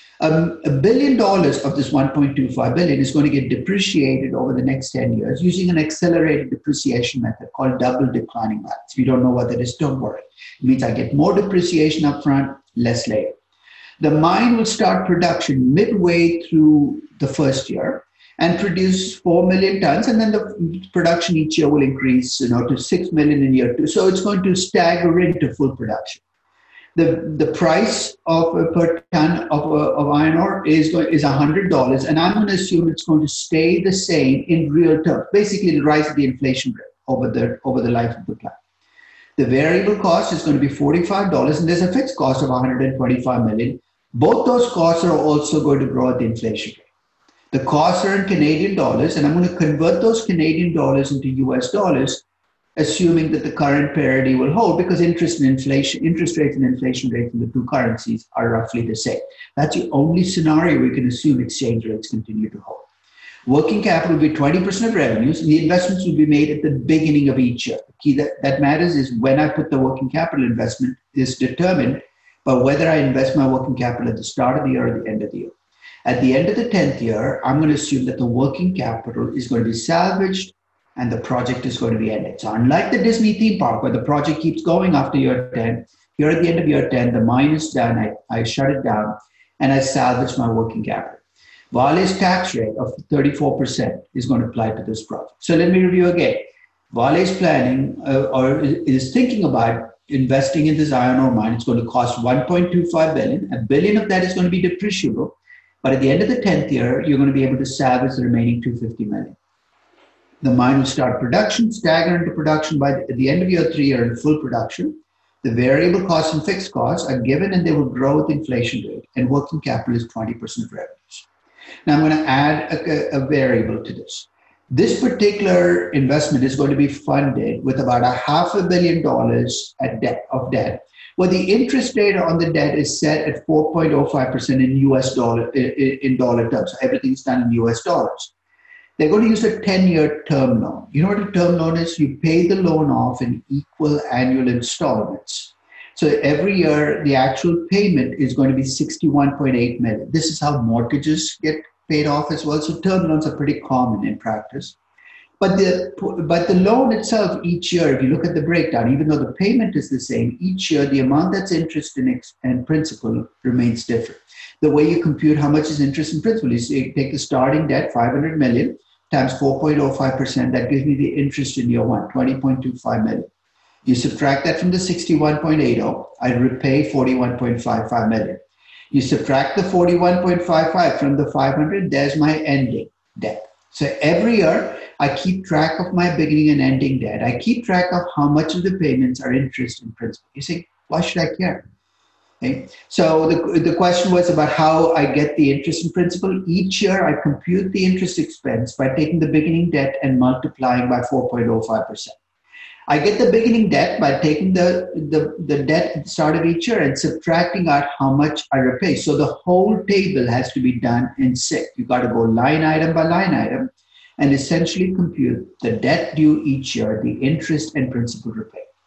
$1 billion of this 1.25 billion is going to get depreciated over the next 10 years using an accelerated depreciation method called double declining balance. If you don't know what that is, don't worry. It means I get more depreciation up front, less later. The mine will start production midway through the first year and produce 4 million tons, and then the production each year will increase to 6 million in year 2. So it's going to stagger into full production. The price of per ton of iron ore is $100, and I'm going to assume it's going to stay the same in real terms. Basically, the rise of the inflation rate over the life of the plant. The variable cost is going to be $45, and there's a fixed cost of $125 million. Both those costs are also going to grow at the inflation rate. The costs are in Canadian dollars, and I'm going to convert those Canadian dollars into US dollars, assuming that the current parity will hold, because interest rates and inflation rates in the two currencies are roughly the same. That's the only scenario we can assume exchange rates continue to hold. Working capital will be 20% of revenues, and the investments will be made at the beginning of each year. The key that matters is when I put the working capital investment is determined by whether I invest my working capital at the start of the year or the end of the year. At the end of the 10th year, I'm going to assume that the working capital is going to be salvaged and the project is going to be ended. So unlike the Disney theme park, where the project keeps going after year 10, here at the end of year 10, the mine is done, I shut it down, and I salvage my working capital. Vale's tax rate of 34% is going to apply to this project. So let me review again. Vale's planning or is thinking about investing in this iron ore mine. It's going to cost $1.25 billion. $1 billion of that is going to be depreciable. But at the end of the 10th year, you're going to be able to salvage the remaining $250 million. The mine will start production, stagger into production by the end of year 3, you're in full production. The variable costs and fixed costs are given, and they will grow with inflation rate, and working capital is 20% of revenues. Now I'm going to add a variable to this. This particular investment is going to be funded with about $500 million of debt, where the interest rate on the debt is set at 4.05% in US dollar in dollar terms. So everything's done in US dollars. They're going to use a 10-year term loan. You know what a term loan is? You pay the loan off in equal annual installments. So every year, the actual payment is going to be $61.8 million. This is how mortgages get paid off as well. So term loans are pretty common in practice. But the loan itself each year, if you look at the breakdown, even though the payment is the same, each year the amount that's interest and principal remains different. The way you compute how much is interest and principal is you take the starting debt, $500 million, times 4.05%. That gives me the interest in year 1, $20.25 million. You subtract that from the 61.80, I repay $41.55 million. You subtract the 41.55 from the 500, there's my ending debt. So every year, I keep track of my beginning and ending debt. I keep track of how much of the payments are interest and principal. You say, why should I care? Okay. So the question was about how I get the interest and principal. Each year, I compute the interest expense by taking the beginning debt and multiplying by 4.05%. I get the beginning debt by taking the debt at the start of each year and subtracting out how much I repay. So the whole table has to be done in SICK. You've got to go line item by line item and essentially compute the debt due each year, the interest and principal repay.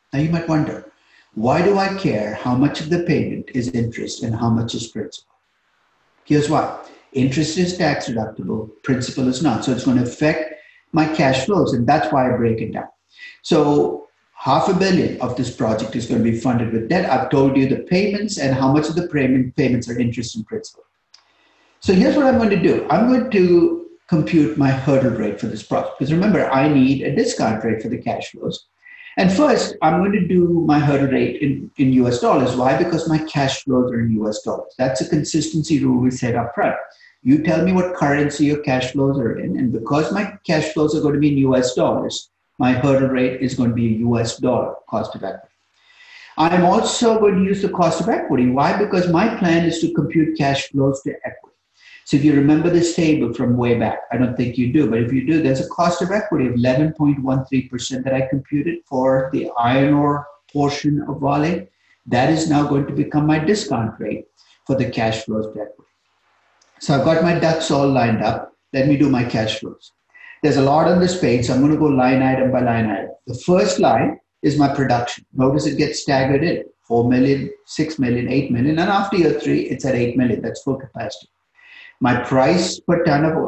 Now you might wonder, why do I care how much of the payment is interest and how much is principal? Here's why. Interest is tax deductible, principal is not. So it's going to affect my cash flows, and that's why I break it down. So $500 million of this project is going to be funded with debt. I've told you the payments and how much of the payments are interest and principal. So here's what I'm going to do. I'm going to compute my hurdle rate for this project. Because remember, I need a discount rate for the cash flows. And first, I'm going to do my hurdle rate in US dollars. Why? Because my cash flows are in US dollars. That's a consistency rule we set up front. You tell me what currency your cash flows are in. And because my cash flows are going to be in US dollars, my hurdle rate is going to be a US dollar cost of equity. I'm also going to use the cost of equity. Why? Because my plan is to compute cash flows to equity. So if you remember this table from way back, I don't think you do, but if you do, there's a cost of equity of 11.13% that I computed for the iron ore portion of Vale. That is now going to become my discount rate for the cash flows to equity. So I've got my ducks all lined up. Let me do my cash flows. There's a lot on this page, so I'm going to go line item by line item. The first line is my production. Notice it gets staggered in, 4 million, 6 million, 8 million, and after year 3, it's at 8 million. That's full capacity. My price per ton of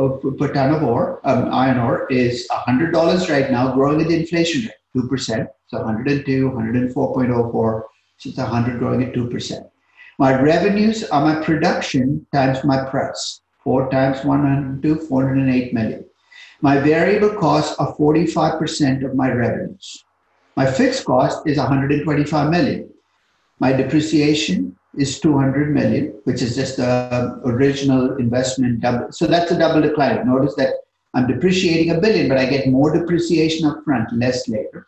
ore, iron ore, is $100 right now, growing at the inflation rate, 2%. So 102, 104.04, so it's 100 growing at 2%. My revenues are my production times my price. 4 times 102, 408 million. My variable costs are 45% of my revenues. My fixed cost is 125 million. My depreciation is 200 million, which is just the original investment double. So that's a double decline. Notice that I'm depreciating $1 billion, but I get more depreciation up front, less later.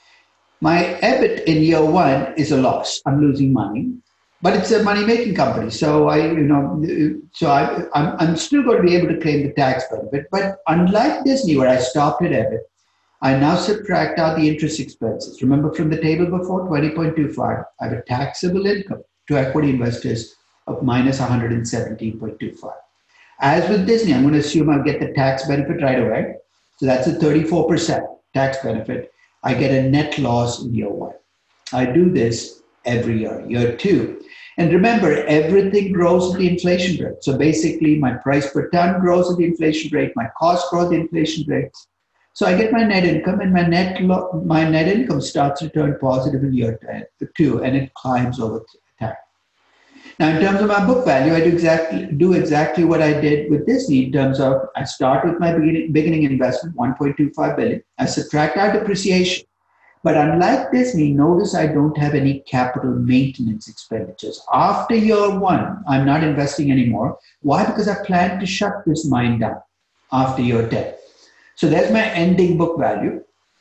My EBIT in year 1 is a loss. I'm losing money, but it's a money-making company. So I'm still going to be able to claim the tax benefit. But unlike Disney, where I stopped at EBIT, I now subtract out the interest expenses. Remember from the table before, 20.25, I have a taxable income to equity investors of minus 117.25. As with Disney, I'm going to assume I'll get the tax benefit right away. So that's a 34% tax benefit. I get a net loss in year 1. I do this every year, year 2. And remember, everything grows at the inflation rate. So basically, my price per ton grows at the inflation rate, my costs grow at the inflation rate. So I get my net income, and my net income starts to turn positive in year 2, and it climbs over time. Now, in terms of my book value, I do exactly what I did with Disney in terms of I start with my beginning investment, 1.25 billion. I subtract out depreciation. But unlike Disney, notice I don't have any capital maintenance expenditures. After year 1, I'm not investing anymore. Why? Because I plan to shut this mine down after year 10. So there's my ending book value.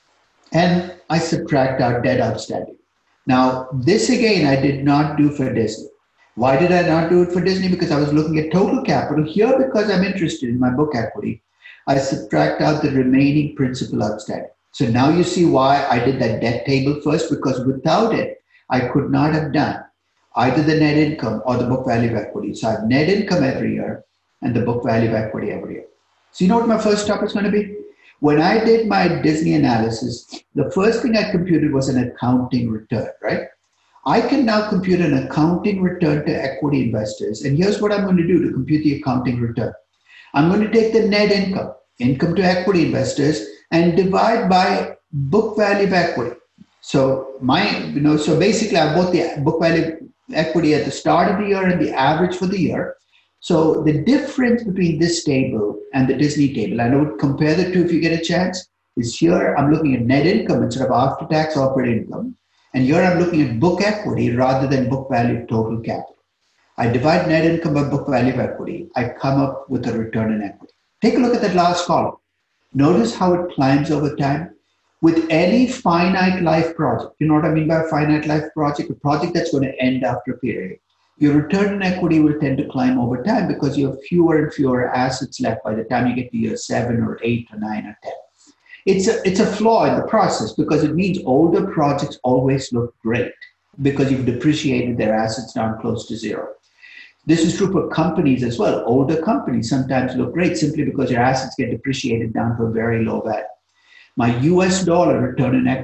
And I subtract out debt outstanding. Now, this again, I did not do for Disney. Why did I not do it for Disney? Because I was looking at total capital. Here, because I'm interested in my book equity, I subtract out the remaining principal outstanding. So now you see why I did that debt table first, because without it, I could not have done either the net income or the book value of equity. So I have net income every year and the book value of equity every year. So you know what my first step is going to be? When I did my Disney analysis, the first thing I computed was an accounting return, right? I can now compute an accounting return to equity investors. And here's what I'm going to do to compute the accounting return. I'm going to take the net income to equity investors, and divide by book value of equity. So so basically I have both the book value of equity at the start of the year and the average for the year. So the difference between this table and the Disney table, and I would compare the two if you get a chance, is here I'm looking at net income instead of after-tax operating income. And here I'm looking at book equity rather than book value of total capital. I divide net income by book value of equity. I come up with a return on equity. Take a look at that last column. Notice how it climbs over time. With any finite life project, you know what I mean by a finite life project? A project that's going to end after a period. Your return on equity will tend to climb over time because you have fewer and fewer assets left by the time you get to year 7 or 8 or 9 or 10. It's a flaw in the process because it means older projects always look great because you've depreciated their assets down close to zero. This is true for companies as well. Older companies sometimes look great simply because your assets get depreciated down to a very low value. My US dollar return on equity.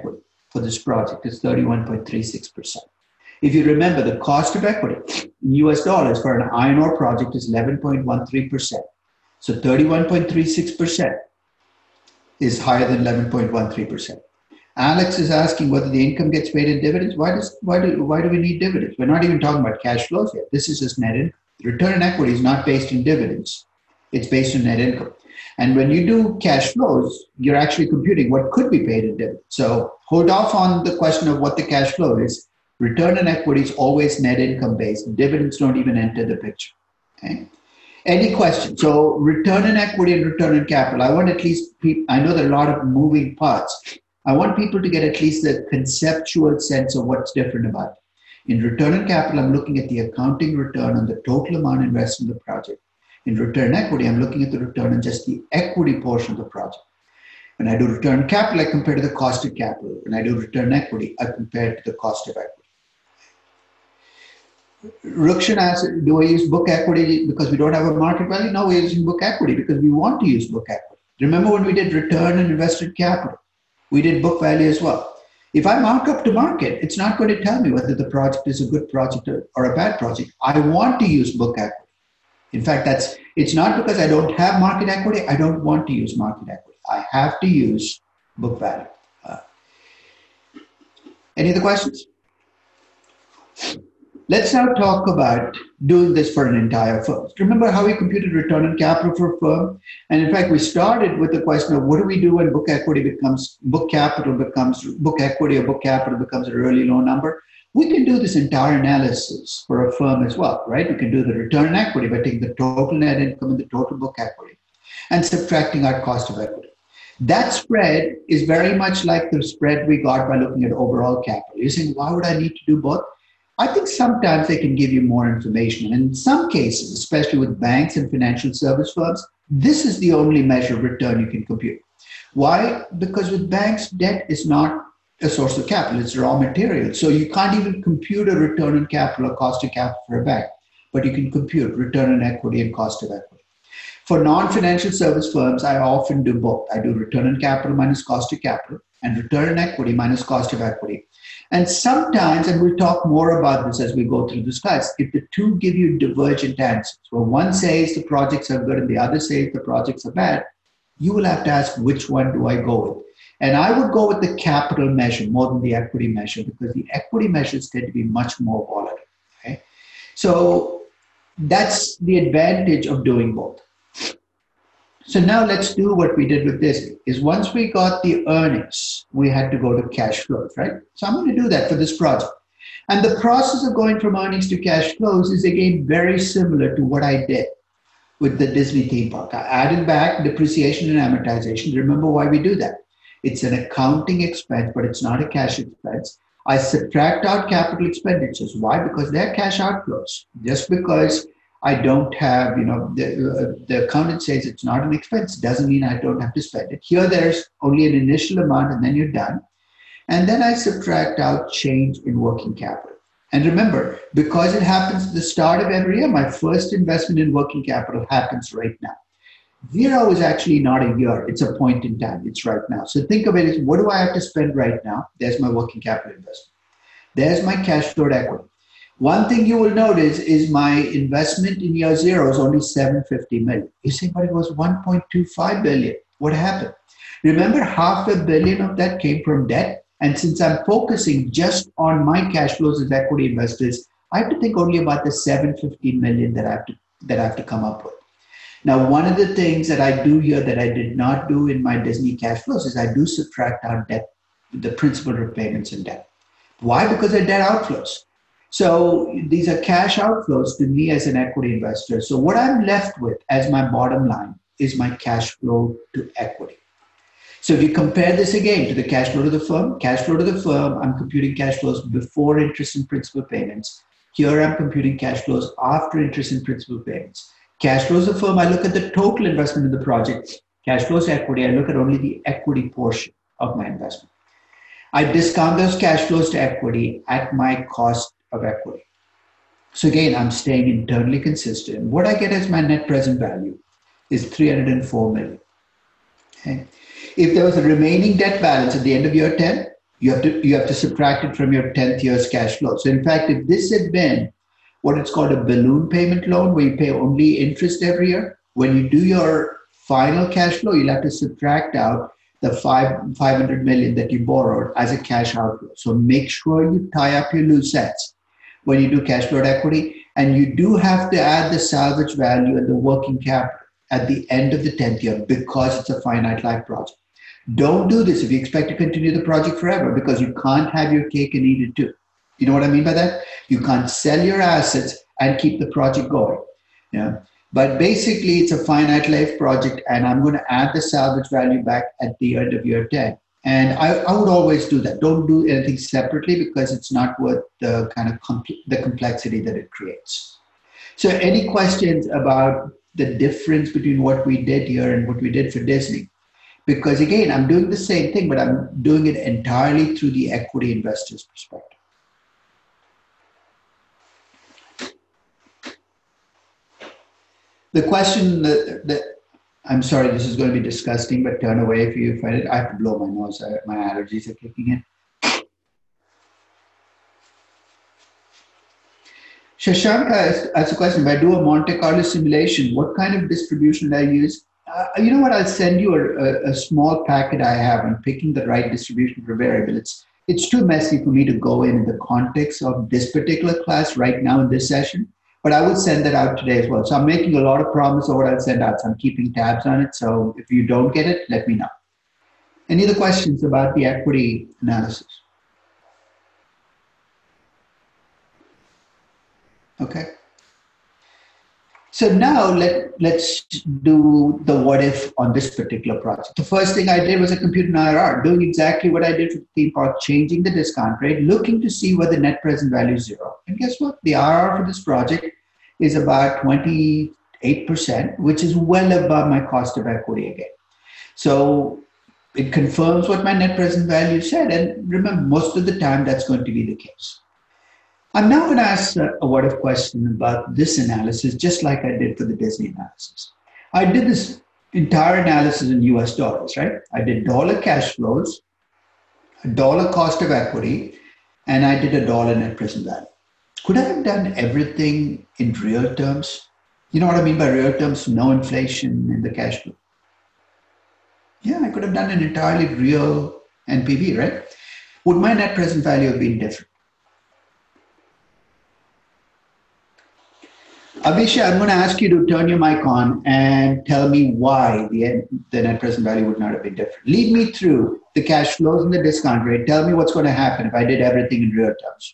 for this project is 31.36%. If you remember, the cost of equity in US dollars for an iron ore project is 11.13%. So 31.36% is higher than 11.13%. Alex is asking whether the income gets paid in dividends. Why do we need dividends? We're not even talking about cash flows yet. This is just net income. Return on equity is not based in dividends. It's based on net income. And when you do cash flows, you're actually computing what could be paid in dividends. So hold off on the question of what the cash flow is. Return on equity is always net income based. Dividends don't even enter the picture. Okay? Any questions? So return on equity and return on capital. I want at least people, I know there are a lot of moving parts. I want people to get at least a conceptual sense of what's different about it. In return on capital, I'm looking at the accounting return on the total amount invested in the project. In return on equity, I'm looking at the return on just the equity portion of the project. When I do return on capital, I compare to the cost of capital. When I do return on equity, I compare to the cost of equity. Rukshan asks, do I use book equity because we don't have a market value? No, we're using book equity because we want to use book equity. Remember when we did return on invested capital, we did book value as well. If I mark up to market, it's not going to tell me whether the project is a good project or a bad project. I want to use book equity. In fact, it's not because I don't have market equity. I don't want to use market equity. I have to use book value. Any other questions? Let's now talk about doing this for an entire firm. Remember how we computed return on capital for a firm? And in fact, we started with the question of what do we do when book equity becomes, book equity or book capital becomes a really low number? We can do this entire analysis for a firm as well, right? We can do the return on equity by taking the total net income and the total book equity and subtracting our cost of equity. That spread is very much like the spread we got by looking at overall capital. You're saying, why would I need to do both? I think sometimes they can give you more information. And in some cases, especially with banks and financial service firms, this is the only measure of return you can compute. Why? Because with banks, debt is not a source of capital, it's raw material. So you can't even compute a return on capital or cost of capital for a bank, but you can compute return on equity and cost of equity. For non-financial service firms, I often do both. I do return on capital minus cost of capital and return on equity minus cost of equity. And sometimes, and we'll talk more about this as we go through the slides, if the two give you divergent answers, where one says the projects are good and the other says the projects are bad, you will have to ask which one do I go with. And I would go with the capital measure more than the equity measure because the equity measures tend to be much more volatile. Okay? So that's the advantage of doing both. So now let's do what we did with this. Is once we got the earnings, we had to go to cash flows, right? So I'm going to do that for this project. And the process of going from earnings to cash flows is again very similar to what I did with the Disney theme park. I added back depreciation and amortization. Remember why we do that? It's an accounting expense, but it's not a cash expense. I subtract out capital expenditures. Why? Because they're cash outflows. Just because I don't have, the accountant says it's not an expense, doesn't mean I don't have to spend it. Here, there's only an initial amount and then you're done. And then I subtract out change in working capital. And remember, because it happens at the start of every year, my first investment in working capital happens right now. Zero is actually not a year, it's a point in time, it's right now. So think of it as, what do I have to spend right now? There's my working capital investment. There's my cash flowed equity. One thing you will notice is my investment in year zero is only $750 million. You say, but it was $1.25 billion. What happened? Remember, $500 million of that came from debt. And since I'm focusing just on my cash flows as equity investors, I have to think only about the $750 million that I have to come up with. Now, one of the things that I do here that I did not do in my Disney cash flows is I do subtract out debt, the principal repayments and debt. Why? Because they're debt outflows. So these are cash outflows to me as an equity investor. So what I'm left with as my bottom line is my cash flow to equity. So if you compare this again to the cash flow to the firm, I'm computing cash flows before interest and principal payments. Here I'm computing cash flows after interest and principal payments. Cash flows to the firm, I look at the total investment in the project. Cash flows to equity, I look at only the equity portion of my investment. I discount those cash flows to equity at my cost of equity. So again, I'm staying internally consistent. What I get as my net present value is $304 million. Okay? If there was a remaining debt balance at the end of year 10, You have to subtract it from your 10th year's cash flow. So in fact, if this had been what it's called a balloon payment loan, where you pay only interest every year, when you do your final cash flow, you'll have to subtract out the 500 million that you borrowed as a cash outflow. So make sure you tie up your loose ends when you do cash flow equity. And you do have to add the salvage value and the working capital at the end of the 10th year because it's a finite life project. Don't do this if you expect to continue the project forever, because you can't have your cake and eat it too. You know what I mean by that? You can't sell your assets and keep the project going. Yeah. But basically, it's a finite life project, and I'm going to add the salvage value back at the end of year 10. And I would always do that. Don't do anything separately because it's not worth the kind of the complexity that it creates. So any questions about the difference between what we did here and what we did for Disney? Because again, I'm doing the same thing, but I'm doing it entirely through the equity investor's perspective. The question that I'm sorry, this is going to be disgusting, but turn away if you find it. I have to blow my nose. My allergies are kicking in. Shashanka asks a question. If I do a Monte Carlo simulation, what kind of distribution do I use? You know what? I'll send you a small packet I have on picking the right distribution for variable. It's too messy for me to go in the context of this particular class right now in this session, but I will send that out today as well. So I'm making a lot of promise of what I'll send out. So I'm keeping tabs on it. So if you don't get it, let me know. Any other questions about the equity analysis? Okay. So now let's do the what if on this particular project. The first thing I did was a computer an IRR, doing exactly what I did for the theme park, changing the discount rate, looking to see whether net present value is zero. And guess what? The IRR for this project is about 28%, which is well above my cost of equity again. So it confirms what my net present value said. And remember, most of the time that's going to be the case. I'm now going to ask a what if question about this analysis, just like I did for the Disney analysis. I did this entire analysis in US dollars, right? I did dollar cash flows, dollar cost of equity, and I did a dollar net present value. Could I have done everything in real terms? You know what I mean by real terms? No inflation in the cash flow. Yeah, I could have done an entirely real NPV, right? Would my net present value have been different? Abhishek, I'm going to ask you to turn your mic on and tell me why the net present value would not have been different. Lead me through the cash flows and the discount rate. Tell me what's going to happen if I did everything in real terms.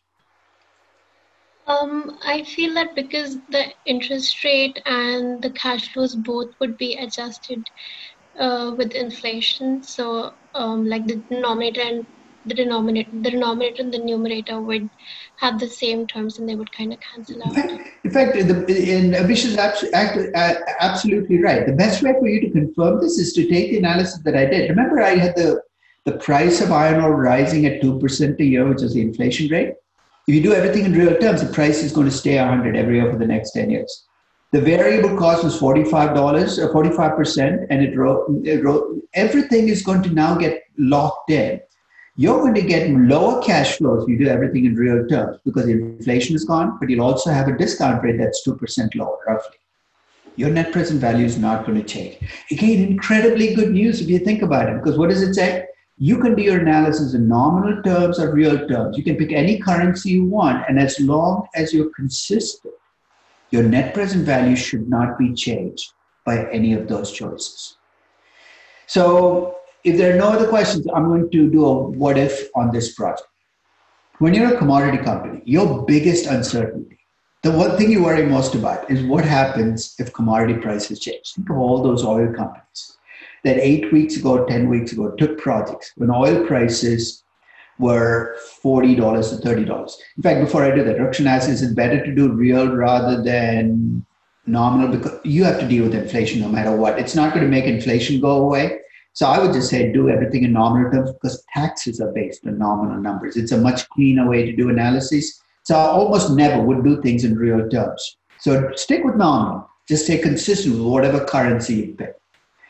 I feel that because the interest rate and the cash flows both would be adjusted with inflation. So like the denominator and the numerator would have the same terms and they would kind of cancel out. In fact, Abhishek is absolutely right. The best way for you to confirm this is to take the analysis that I did. Remember, I had the price of iron ore rising at 2% a year, which is the inflation rate. If you do everything in real terms, the price is going to stay 100 every year for the next 10 years. The variable cost was $45 or 45%, and it wrote, everything is going to now get locked in. You're going to get lower cash flows if you do everything in real terms because the inflation is gone, but you'll also have a discount rate that's 2% lower, roughly. Your net present value is not going to change. Again, incredibly good news if you think about it, because what does it say? You can do your analysis in nominal terms or real terms. You can pick any currency you want, and as long as you're consistent, your net present value should not be changed by any of those choices. So if there are no other questions, I'm going to do a what if on this project. When you're a commodity company, your biggest uncertainty, the one thing you worry most about is what happens if commodity prices change. Think of all those oil companies that 8 weeks ago, 10 weeks ago took projects when oil prices were $40 to $30. In fact, before I do that, Rakshan asks, is it better to do real rather than nominal? Because you have to deal with inflation no matter what. It's not going to make inflation go away. So I would just say do everything in nominal terms because taxes are based on nominal numbers. It's a much cleaner way to do analysis. So I almost never would do things in real terms. So stick with nominal. Just stay consistent with whatever currency you pick.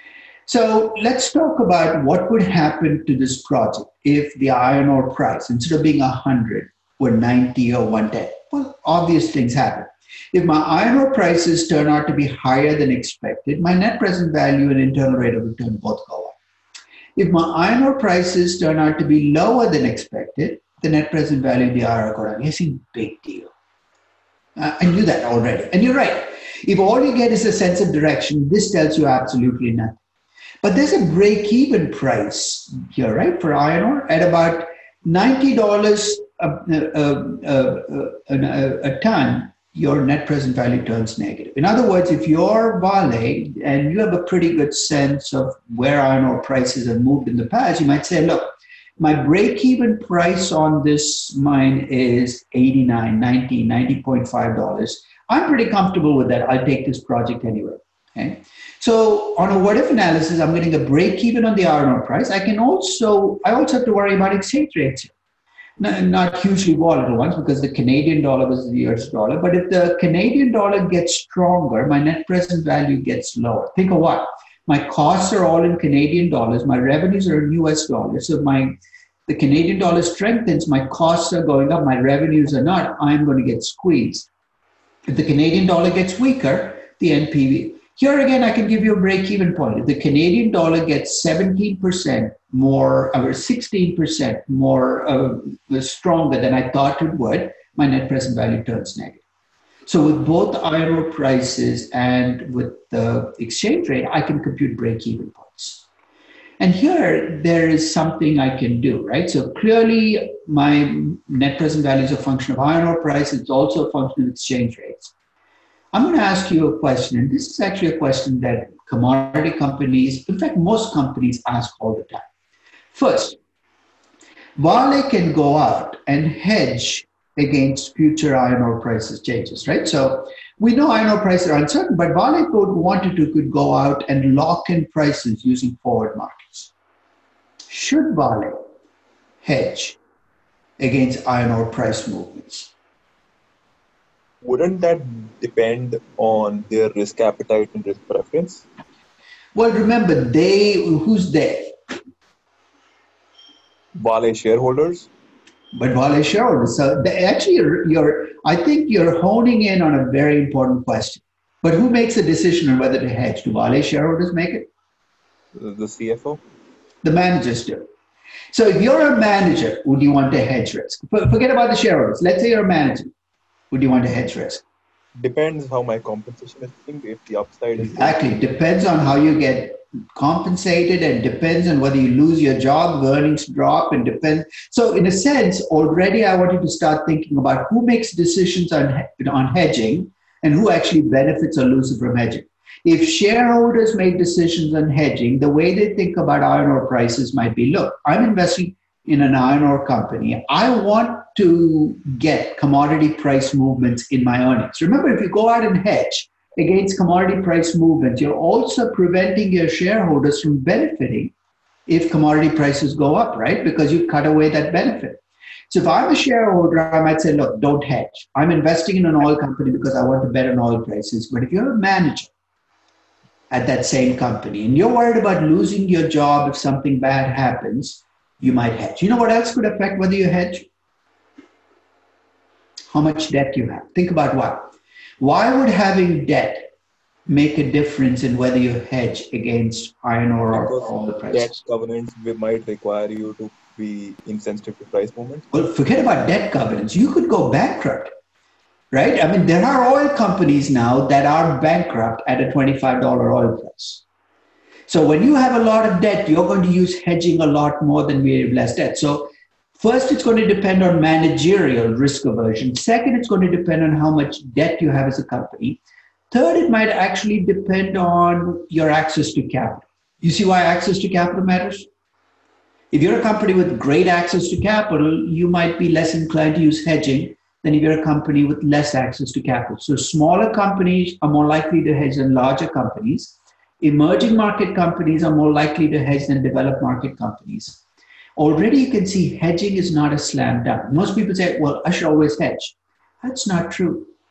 So let's talk about what would happen to this project if the iron ore price, instead of being 100, were 90 or 110. Well, obvious things happen. If my iron ore prices turn out to be higher than expected, my net present value and internal rate of return both go up. If my iron ore prices turn out to be lower than expected, the net present value of the IRR go down. Yes, a big deal. I knew that already. And you're right. If all you get is a sense of direction, this tells you absolutely nothing. But there's a break-even price here, right, for iron ore at about $90 a ton. Your net present value turns negative. In other words, if you're Vale and you have a pretty good sense of where iron ore prices have moved in the past, you might say, look, my break-even price on this mine is $89, $90, $90.5. I'm pretty comfortable with that. I'll take this project anyway. Okay? So on a what-if analysis, I'm getting a break-even on the iron ore price. I also have to worry about exchange rates. Not hugely volatile ones because the Canadian dollar versus the US dollar. But if the Canadian dollar gets stronger, my net present value gets lower. Think of what? My costs are all in Canadian dollars. My revenues are in US dollars. So the Canadian dollar strengthens, my costs are going up, my revenues are not. I'm going to get squeezed. If the Canadian dollar gets weaker, the NPV. Here again, I can give you a break-even point. If the Canadian dollar gets 17% more, or 16% more stronger than I thought it would, my net present value turns negative. So with both iron ore prices and with the exchange rate, I can compute break-even points. And here, there is something I can do, right? So clearly, my net present value is a function of iron ore price. It's also a function of exchange rates. I'm going to ask you a question, and this is actually a question that commodity companies, in fact, most companies ask all the time. First, Vale can go out and hedge against future iron ore prices changes, right? So we know iron ore prices are uncertain, but Vale could go out and lock in prices using forward markets. Should Vale hedge against iron ore price movements? Wouldn't that depend on their risk appetite and risk preference? Well, remember, who's they? Vale shareholders. But Vale shareholders. So I think you're honing in on a very important question. But who makes the decision on whether to hedge? Do Vale shareholders make it? The CFO. The managers do. So if you're a manager, would you want to hedge risk? Forget about the shareholders. Let's say you're a manager. Would you want to hedge risk? Depends how my compensation is. If the upside is exactly depends on how you get compensated, and depends on whether you lose your job, earnings drop, and depends. So in a sense, already I wanted to start thinking about who makes decisions on hedging and who actually benefits or loses from hedging. If shareholders make decisions on hedging, the way they think about iron ore prices might be, look, I'm investing in an iron ore company. I want to get commodity price movements in my earnings. Remember, if you go out and hedge against commodity price movements, you're also preventing your shareholders from benefiting if commodity prices go up, right? Because you cut away that benefit. So if I'm a shareholder, I might say, look, don't hedge. I'm investing in an oil company because I want to bet on oil prices. But if you're a manager at that same company and you're worried about losing your job if something bad happens, you might hedge. You know what else could affect whether you hedge? How much debt you have. Think about what? Why would having debt make a difference in whether you hedge against iron ore or oil prices? Debt covenants might require you to be insensitive to price movements. Well, forget about debt covenants. You could go bankrupt, right? I mean, there are oil companies now that are bankrupt at a $25 oil price. So when you have a lot of debt, you're going to use hedging a lot more than we have less debt. So first, it's going to depend on managerial risk aversion. Second, it's going to depend on how much debt you have as a company. Third, it might actually depend on your access to capital. You see why access to capital matters? If you're a company with great access to capital, you might be less inclined to use hedging than if you're a company with less access to capital. So smaller companies are more likely to hedge than larger companies. Emerging market companies are more likely to hedge than developed market companies. Already you can see hedging is not a slam dunk. Most people say, well, I should always hedge. That's not true.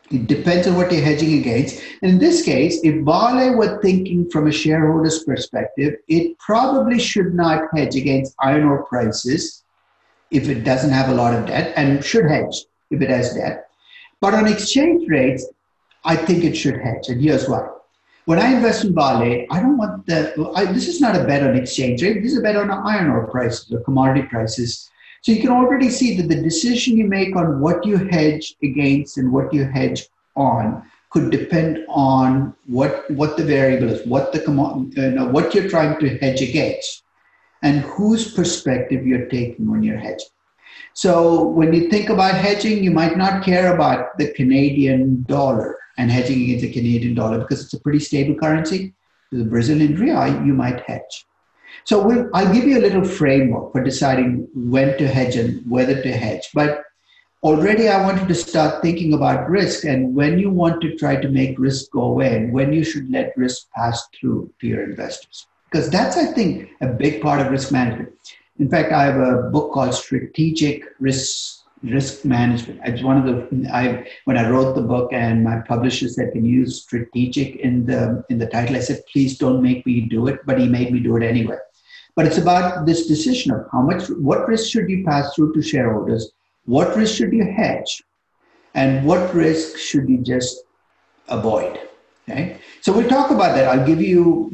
It depends on what you're hedging against. And in this case, if Vale were thinking from a shareholder's perspective, it probably should not hedge against iron ore prices if it doesn't have a lot of debt, and should hedge if it has debt. But on exchange rates, I think it should hedge, and here's why. When I invest in Vale, I don't want this is not a bet on exchange rate, this is a bet on iron ore prices or commodity prices. So you can already see that the decision you make on what you hedge against and what you hedge on could depend on what the variable is, what you're trying to hedge against, and whose perspective you're taking when you're hedging. So when you think about hedging, you might not care about the Canadian dollar and hedging against the Canadian dollar because it's a pretty stable currency. The Brazilian real, you might hedge. So I'll give you a little framework for deciding when to hedge and whether to hedge. But already I wanted to start thinking about risk and when you want to try to make risk go away and when you should let risk pass through to your investors. Because that's, I think, a big part of risk management. In fact, I have a book called Strategic Risk Management. It's one of when I wrote the book and my publisher said, can you use strategic in the title? I said, please don't make me do it, but he made me do it anyway. But it's about this decision of what risk should you pass through to shareholders, what risk should you hedge, and what risk should you just avoid, okay? So we'll talk about that. I'll give you,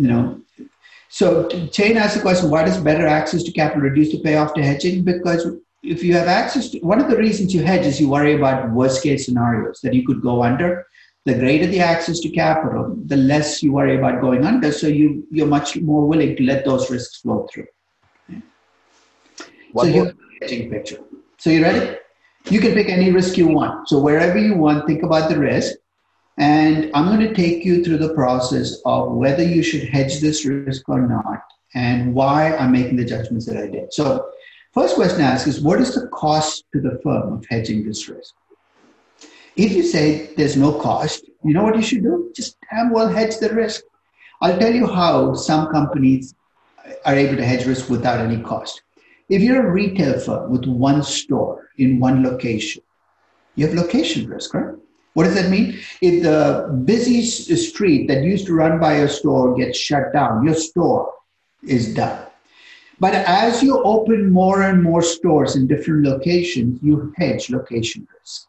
so Chain asked the question, why does better access to capital reduce the payoff to hedging? Because if you have access to, one of the reasons you hedge is you worry about worst case scenarios that you could go under. The greater the access to capital, the less you worry about going under. So you're much more willing to let those risks flow through. Okay? So here's the hedging picture. So you ready? You can pick any risk you want. So wherever you want, think about the risk. And I'm going to take you through the process of whether you should hedge this risk or not and why I'm making the judgments that I did. So first question asked is, what is the cost to the firm of hedging this risk? If you say there's no cost, you know what you should do? Just damn well hedge the risk. I'll tell you how some companies are able to hedge risk without any cost. If you're a retail firm with one store in one location, you have location risk, right? What does that mean? If the busy street that used to run by your store gets shut down, your store is done. But as you open more and more stores in different locations, you hedge location risk.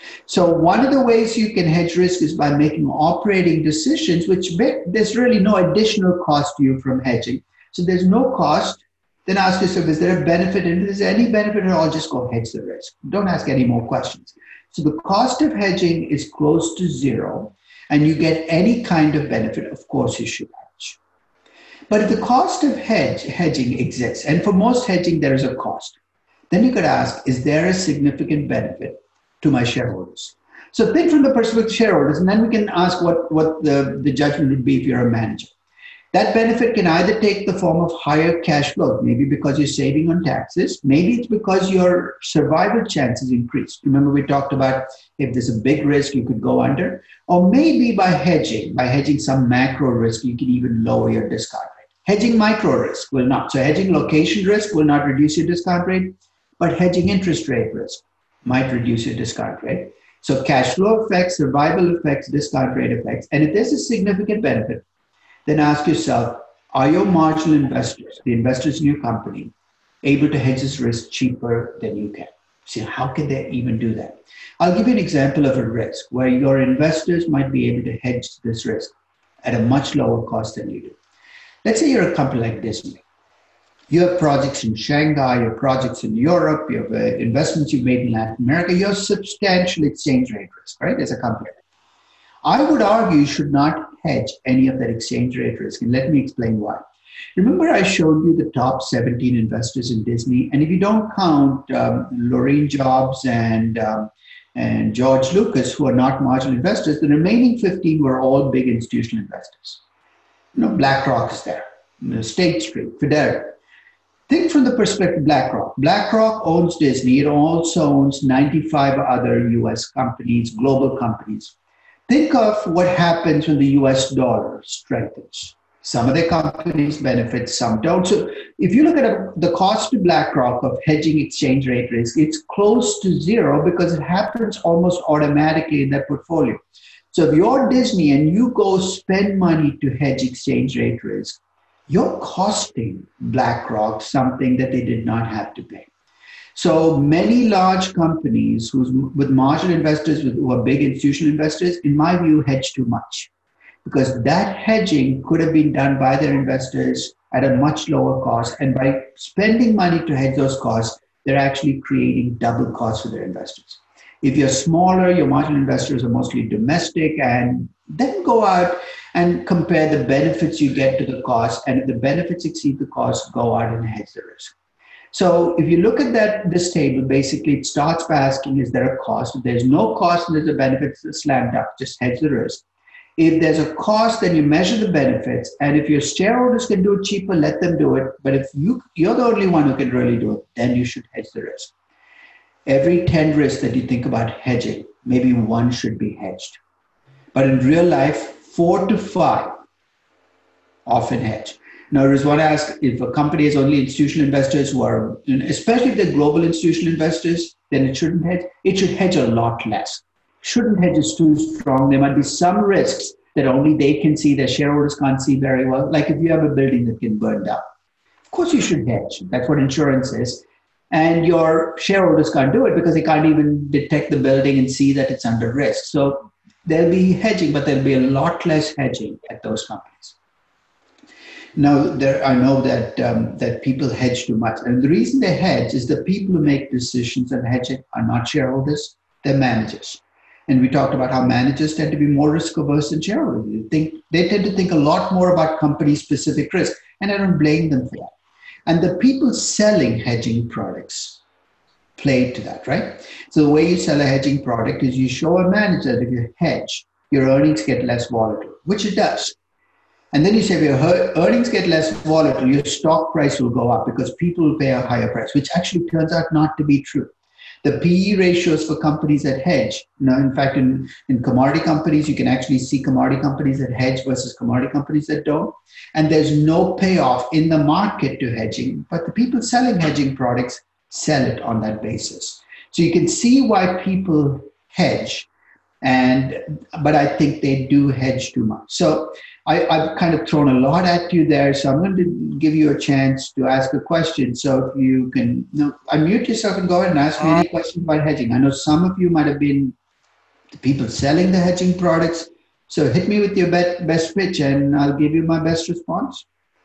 So one of the ways you can hedge risk is by making operating decisions, which there's really no additional cost to you from hedging. So there's no cost. Then ask yourself, is there a benefit? And if there's any benefit at all, just go hedge the risk. Don't ask any more questions. So the cost of hedging is close to zero, and you get any kind of benefit, of course you should hedge. But if the cost of hedging exists, and for most hedging there is a cost, then you could ask, is there a significant benefit to my shareholders? So think from the perspective of shareholders, and then we can ask what the judgment would be if you're a manager. That benefit can either take the form of higher cash flow, maybe because you're saving on taxes, maybe it's because your survival chances increase. Remember we talked about if there's a big risk you could go under, or maybe by hedging some macro risk, you can even lower your discount rate. Hedging micro risk will not. So hedging location risk will not reduce your discount rate, but hedging interest rate risk might reduce your discount rate. So cash flow effects, survival effects, discount rate effects. And if there's a significant benefit, then ask yourself, are your marginal investors, the investors in your company, able to hedge this risk cheaper than you can? See, how can they even do that? I'll give you an example of a risk where your investors might be able to hedge this risk at a much lower cost than you do. Let's say you're a company like Disney. You have projects in Shanghai, you have projects in Europe, you have investments you've made in Latin America, you have substantial exchange rate risk, right, as a company. I would argue you should not hedge any of that exchange rate risk, and let me explain why. Remember I showed you the top 17 investors in Disney, and if you don't count Laurene Jobs and George Lucas, who are not marginal investors, the remaining 15 were all big institutional investors. BlackRock is there, State Street, Fidelity. Think from the perspective of BlackRock. BlackRock owns Disney. It also owns 95 other US companies, global companies. Think of what happens when the US dollar strengthens. Some of their companies benefit, some don't. So if you look at the cost to BlackRock of hedging exchange rate risk, it's close to zero because it happens almost automatically in their portfolio. So if you're Disney and you go spend money to hedge exchange rate risk, you're costing BlackRock something that they did not have to pay. So many large companies with marginal investors who are big institutional investors, in my view, hedge too much, because that hedging could have been done by their investors at a much lower cost. And by spending money to hedge those costs, they're actually creating double costs for their investors. If you're smaller, your marginal investors are mostly domestic, and then go out and compare the benefits you get to the cost. And if the benefits exceed the cost, go out and hedge the risk. So if you look at this table, basically it starts by asking, is there a cost? If there's no cost and there's a benefit, it's slammed up, just hedge the risk. If there's a cost, then you measure the benefits. And if your shareholders can do it cheaper, let them do it. But if you're the only one who can really do it, then you should hedge the risk. Every 10 risks that you think about hedging, maybe one should be hedged. But in real life, 4 to 5 often hedge. Now, Rizwan asked if a company has only institutional investors who are, especially if they're global institutional investors, then it shouldn't hedge. It should hedge a lot less. Shouldn't hedge is too strong. There might be some risks that only they can see, their shareholders can't see very well. Like if you have a building that can burn down. Of course you should hedge. That's what insurance is. And your shareholders can't do it because they can't even detect the building and see that it's under risk. So there'll be hedging, but there'll be a lot less hedging at those companies. Now, I know that people hedge too much. And the reason they hedge is the people who make decisions on hedging are not shareholders, they're managers. And we talked about how managers tend to be more risk averse than shareholders. They tend to think a lot more about company-specific risk, and I don't blame them for that. And the people selling hedging products play to that, right? So the way you sell a hedging product is you show a manager that if you hedge, your earnings get less volatile, which it does. And then you say, if your earnings get less volatile, your stock price will go up because people will pay a higher price, which actually turns out not to be true. The PE ratios for companies that hedge, in fact, in commodity companies, you can actually see commodity companies that hedge versus commodity companies that don't. And there's no payoff in the market to hedging, but the people selling hedging products sell it on that basis. So you can see why people hedge, but I think they do hedge too much. So I've kind of thrown a lot at you there, so I'm going to give you a chance to ask a question. So if you can unmute yourself and go ahead and ask me any questions about hedging. I know some of you might have been the people selling the hedging products. So hit me with your best pitch and I'll give you my best response.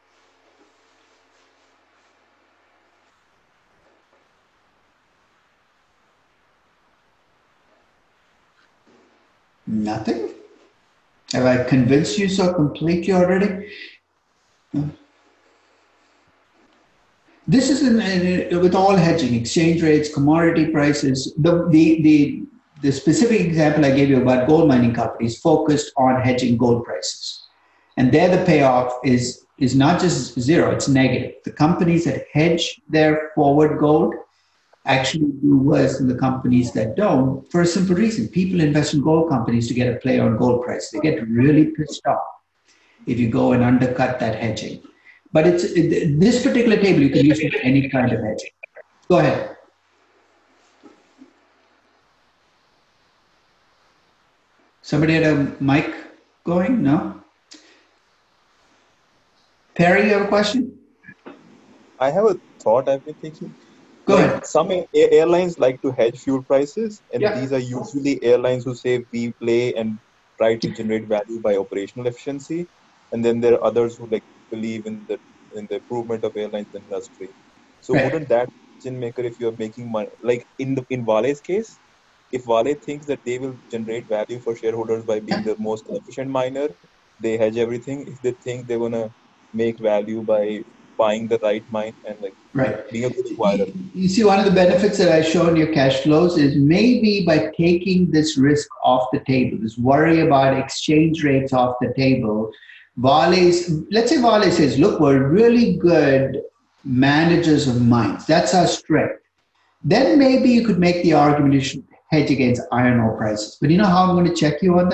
Nothing? Have I convinced you so completely already? This is with all hedging, exchange rates, commodity prices. The specific example I gave you about gold mining companies focused on hedging gold prices. And there the payoff is not just zero, it's negative. The companies that hedge their forward gold actually do worse than the companies that don't, for a simple reason. People invest in gold companies to get a play on gold price. They get really pissed off if you go and undercut that hedging. But this particular table you can use for any kind of hedging. Go ahead. Somebody had a mic going? No? Perry, you have a question? I have a thought I've been thinking. Go ahead. Some airlines like to hedge fuel prices, and these are usually airlines who say we play and try to generate value by operational efficiency. And then there are others who believe in the improvement of airlines industry. So wouldn't that decision maker, if you're making money, like in Vale's case, if Vale thinks that they will generate value for shareholders by being the most efficient miner, they hedge everything. If they think they're gonna make value by buying the right mine and being a good acquirer. You see, one of the benefits that I show in your cash flows is maybe by taking this risk off the table, this worry about exchange rates off the table, let's say Vale says, look, we're really good managers of mines. That's our strength. Then maybe you could make the argument you should hedge against iron ore prices. But you know how I'm going to check you on that?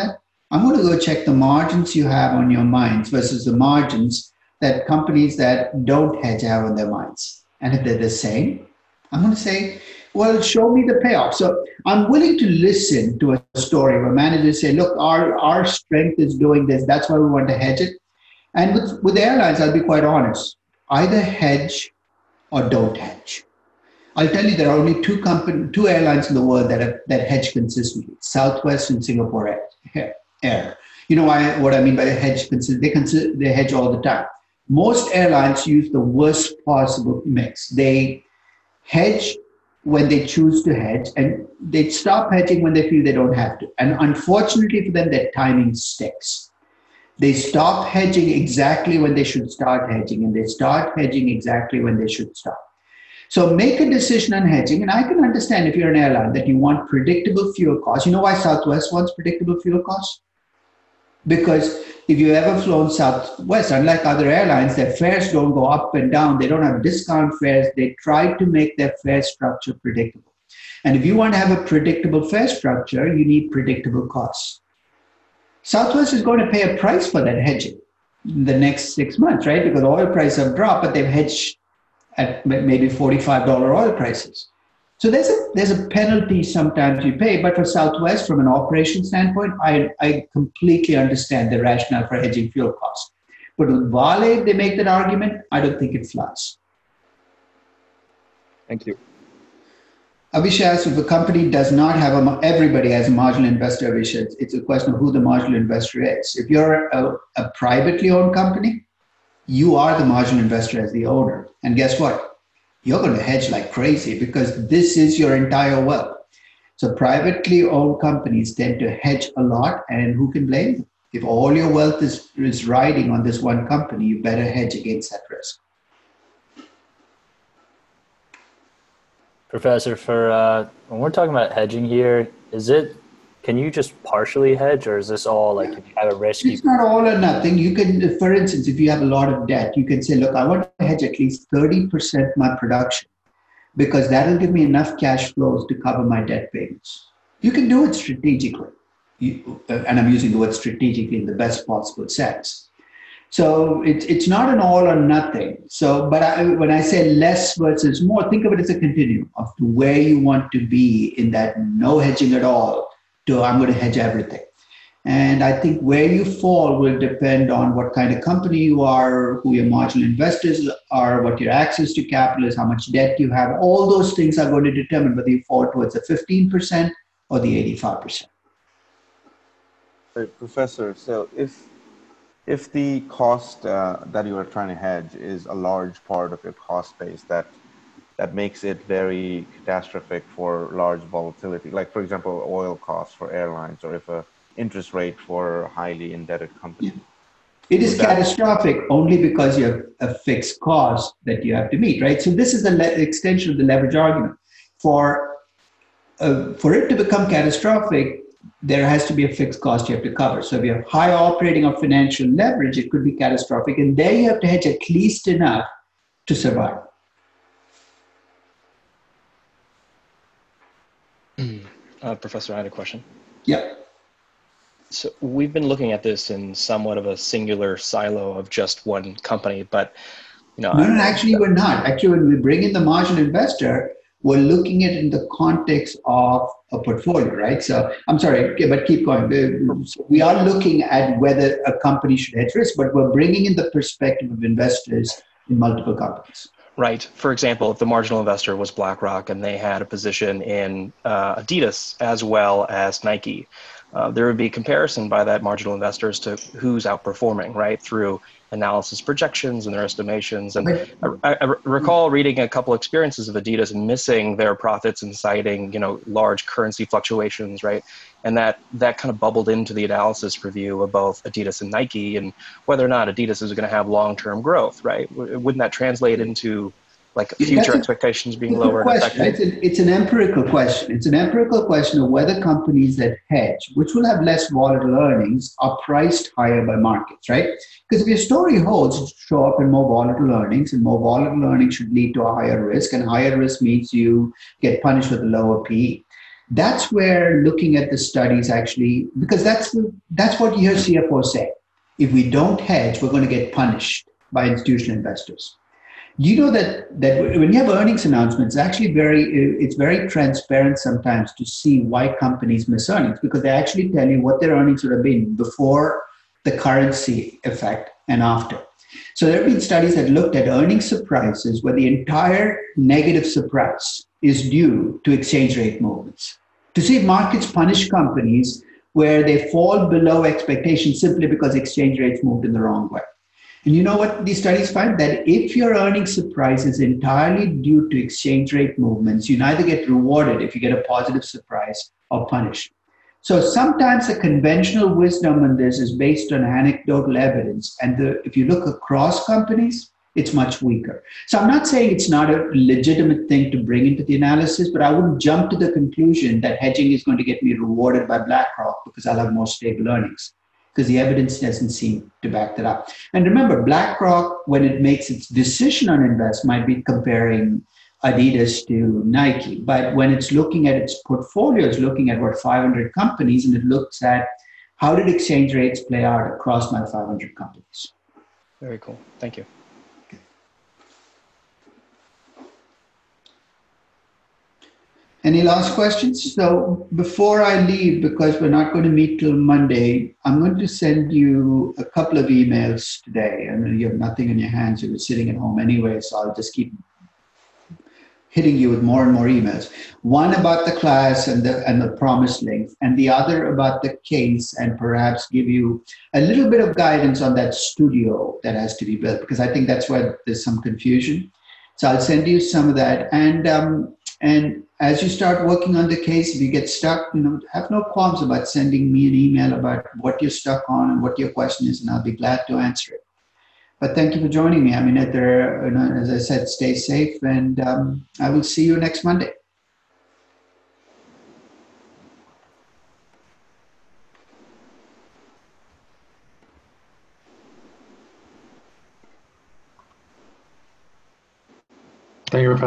I'm going to go check the margins you have on your mines versus the margins that companies that don't hedge have on their mines. And if they're the same, I'm going to say, well, show me the payoff. So I'm willing to listen to a story where managers say, look, our strength is doing this. That's why we want to hedge it. And with airlines, I'll be quite honest. Either hedge or don't hedge. I'll tell you, there are only two airlines in the world that hedge consistently: Southwest and Singapore Air. You know what I mean by hedge? They hedge all the time. Most airlines use the worst possible mix. They hedge when they choose to hedge, and they stop hedging when they feel they don't have to. And unfortunately for them, their timing sticks. They stop hedging exactly when they should start hedging, and they start hedging exactly when they should stop. So make a decision on hedging, and I can understand if you're an airline that you want predictable fuel costs. You know why Southwest wants predictable fuel costs? Because if you've ever flown Southwest, unlike other airlines, their fares don't go up and down. They don't have discount fares. They try to make their fare structure predictable. And if you want to have a predictable fare structure, you need predictable costs. Southwest is going to pay a price for that hedging in the next 6 months, right? Because oil prices have dropped, but they've hedged at maybe $45 oil prices. So there's a penalty sometimes you pay, but for Southwest, from an operation standpoint, I completely understand the rationale for hedging fuel costs. But with Vale, if they make that argument, I don't think it flies. Thank you. Avishai, if a company does not have everybody has a marginal investor, Avishai, it's a question of who the marginal investor is. If you're a privately owned company, you are the marginal investor as the owner. And guess what? You're going to hedge like crazy because this is your entire wealth. So privately owned companies tend to hedge a lot, and who can blame them? If all your wealth is riding on this one company, you better hedge against that risk. Professor, when we're talking about hedging here, can you just partially hedge, or is this all like if you have a risk? It's not all or nothing. You can, for instance, if you have a lot of debt, you can say, look, I want to hedge at least 30% my production because that'll give me enough cash flows to cover my debt payments. You can do it strategically. And I'm using the word strategically in the best possible sense. So it's not an all or nothing. So, but when I say less versus more, think of it as a continuum of where you want to be in that no hedging at all to I'm going to hedge everything. And I think where you fall will depend on what kind of company you are, who your marginal investors are, what your access to capital is, how much debt you have. All those things are going to determine whether you fall towards the 15% or the 85%. Right, Professor, so if the cost that you are trying to hedge is a large part of your cost base that makes it very catastrophic for large volatility, like for example, oil costs for airlines, or if a interest rate for a highly indebted company. Yeah. It is catastrophic only because you have a fixed cost that you have to meet, right? So this is the extension of the leverage argument. For it to become catastrophic, there has to be a fixed cost you have to cover. So if you have high operating or financial leverage, it could be catastrophic. And there you have to hedge at least enough to survive. Professor, I had a question. Yeah. So we've been looking at this in somewhat of a singular silo of just one company, but No, actually we're not. Actually, when we bring in the marginal investor, we're looking at it in the context of a portfolio, right? So I'm sorry, but keep going. So we are looking at whether a company should hedge risk, but we're bringing in the perspective of investors in multiple companies. Right. For example, if the marginal investor was BlackRock and they had a position in Adidas as well as Nike, there would be comparison by that marginal investor as to who's outperforming, right, through analysis projections and their estimations. And I recall reading a couple experiences of Adidas missing their profits and citing, large currency fluctuations, right? And that kind of bubbled into the analysis review of both Adidas and Nike and whether or not Adidas is going to have long-term growth, right? Wouldn't that translate into like future expectations being lower? It's an empirical question. It's an empirical question of whether companies that hedge, which will have less volatile earnings, are priced higher by markets, right? Because if your story holds, it show up in more volatile earnings, and more volatile earnings should lead to a higher risk, and higher risk means you get punished with a lower PE. That's where looking at the studies actually, because that's what you hear CFOs say. If we don't hedge, we're going to get punished by institutional investors. You know that when you have earnings announcements, it's very transparent sometimes to see why companies miss earnings, because they actually tell you what their earnings would have been before the currency effect and after. So there have been studies that looked at earnings surprises where the entire negative surprise is due to exchange rate movements, to see if markets punish companies where they fall below expectations simply because exchange rates moved in the wrong way. And you know what these studies find? That if your earnings surprise is entirely due to exchange rate movements, you neither get rewarded if you get a positive surprise or punished. So sometimes the conventional wisdom on this is based on anecdotal evidence. And if you look across companies, it's much weaker. So I'm not saying it's not a legitimate thing to bring into the analysis, but I wouldn't jump to the conclusion that hedging is going to get me rewarded by BlackRock because I'll have more stable earnings, because the evidence doesn't seem to back that up. And remember, BlackRock, when it makes its decision on invest, might be comparing Adidas to Nike. But when it's looking at its portfolio, it's looking at 500 companies, and it looks at how did exchange rates play out across my 500 companies. Very cool. Thank you. Any last questions? So before I leave, because we're not going to meet till Monday, I'm going to send you a couple of emails today. I mean, you have nothing in your hands. You were sitting at home anyway, so I'll just keep hitting you with more and more emails. One about the class and the promised link, and the other about the case, and perhaps give you a little bit of guidance on that studio that has to be built, because I think that's where there's some confusion. So I'll send you some of that. And as you start working on the case, if you get stuck, have no qualms about sending me an email about what you're stuck on and what your question is, and I'll be glad to answer it. But thank you for joining me. I mean, as I said, stay safe, and I will see you next Monday. Thank you, Professor.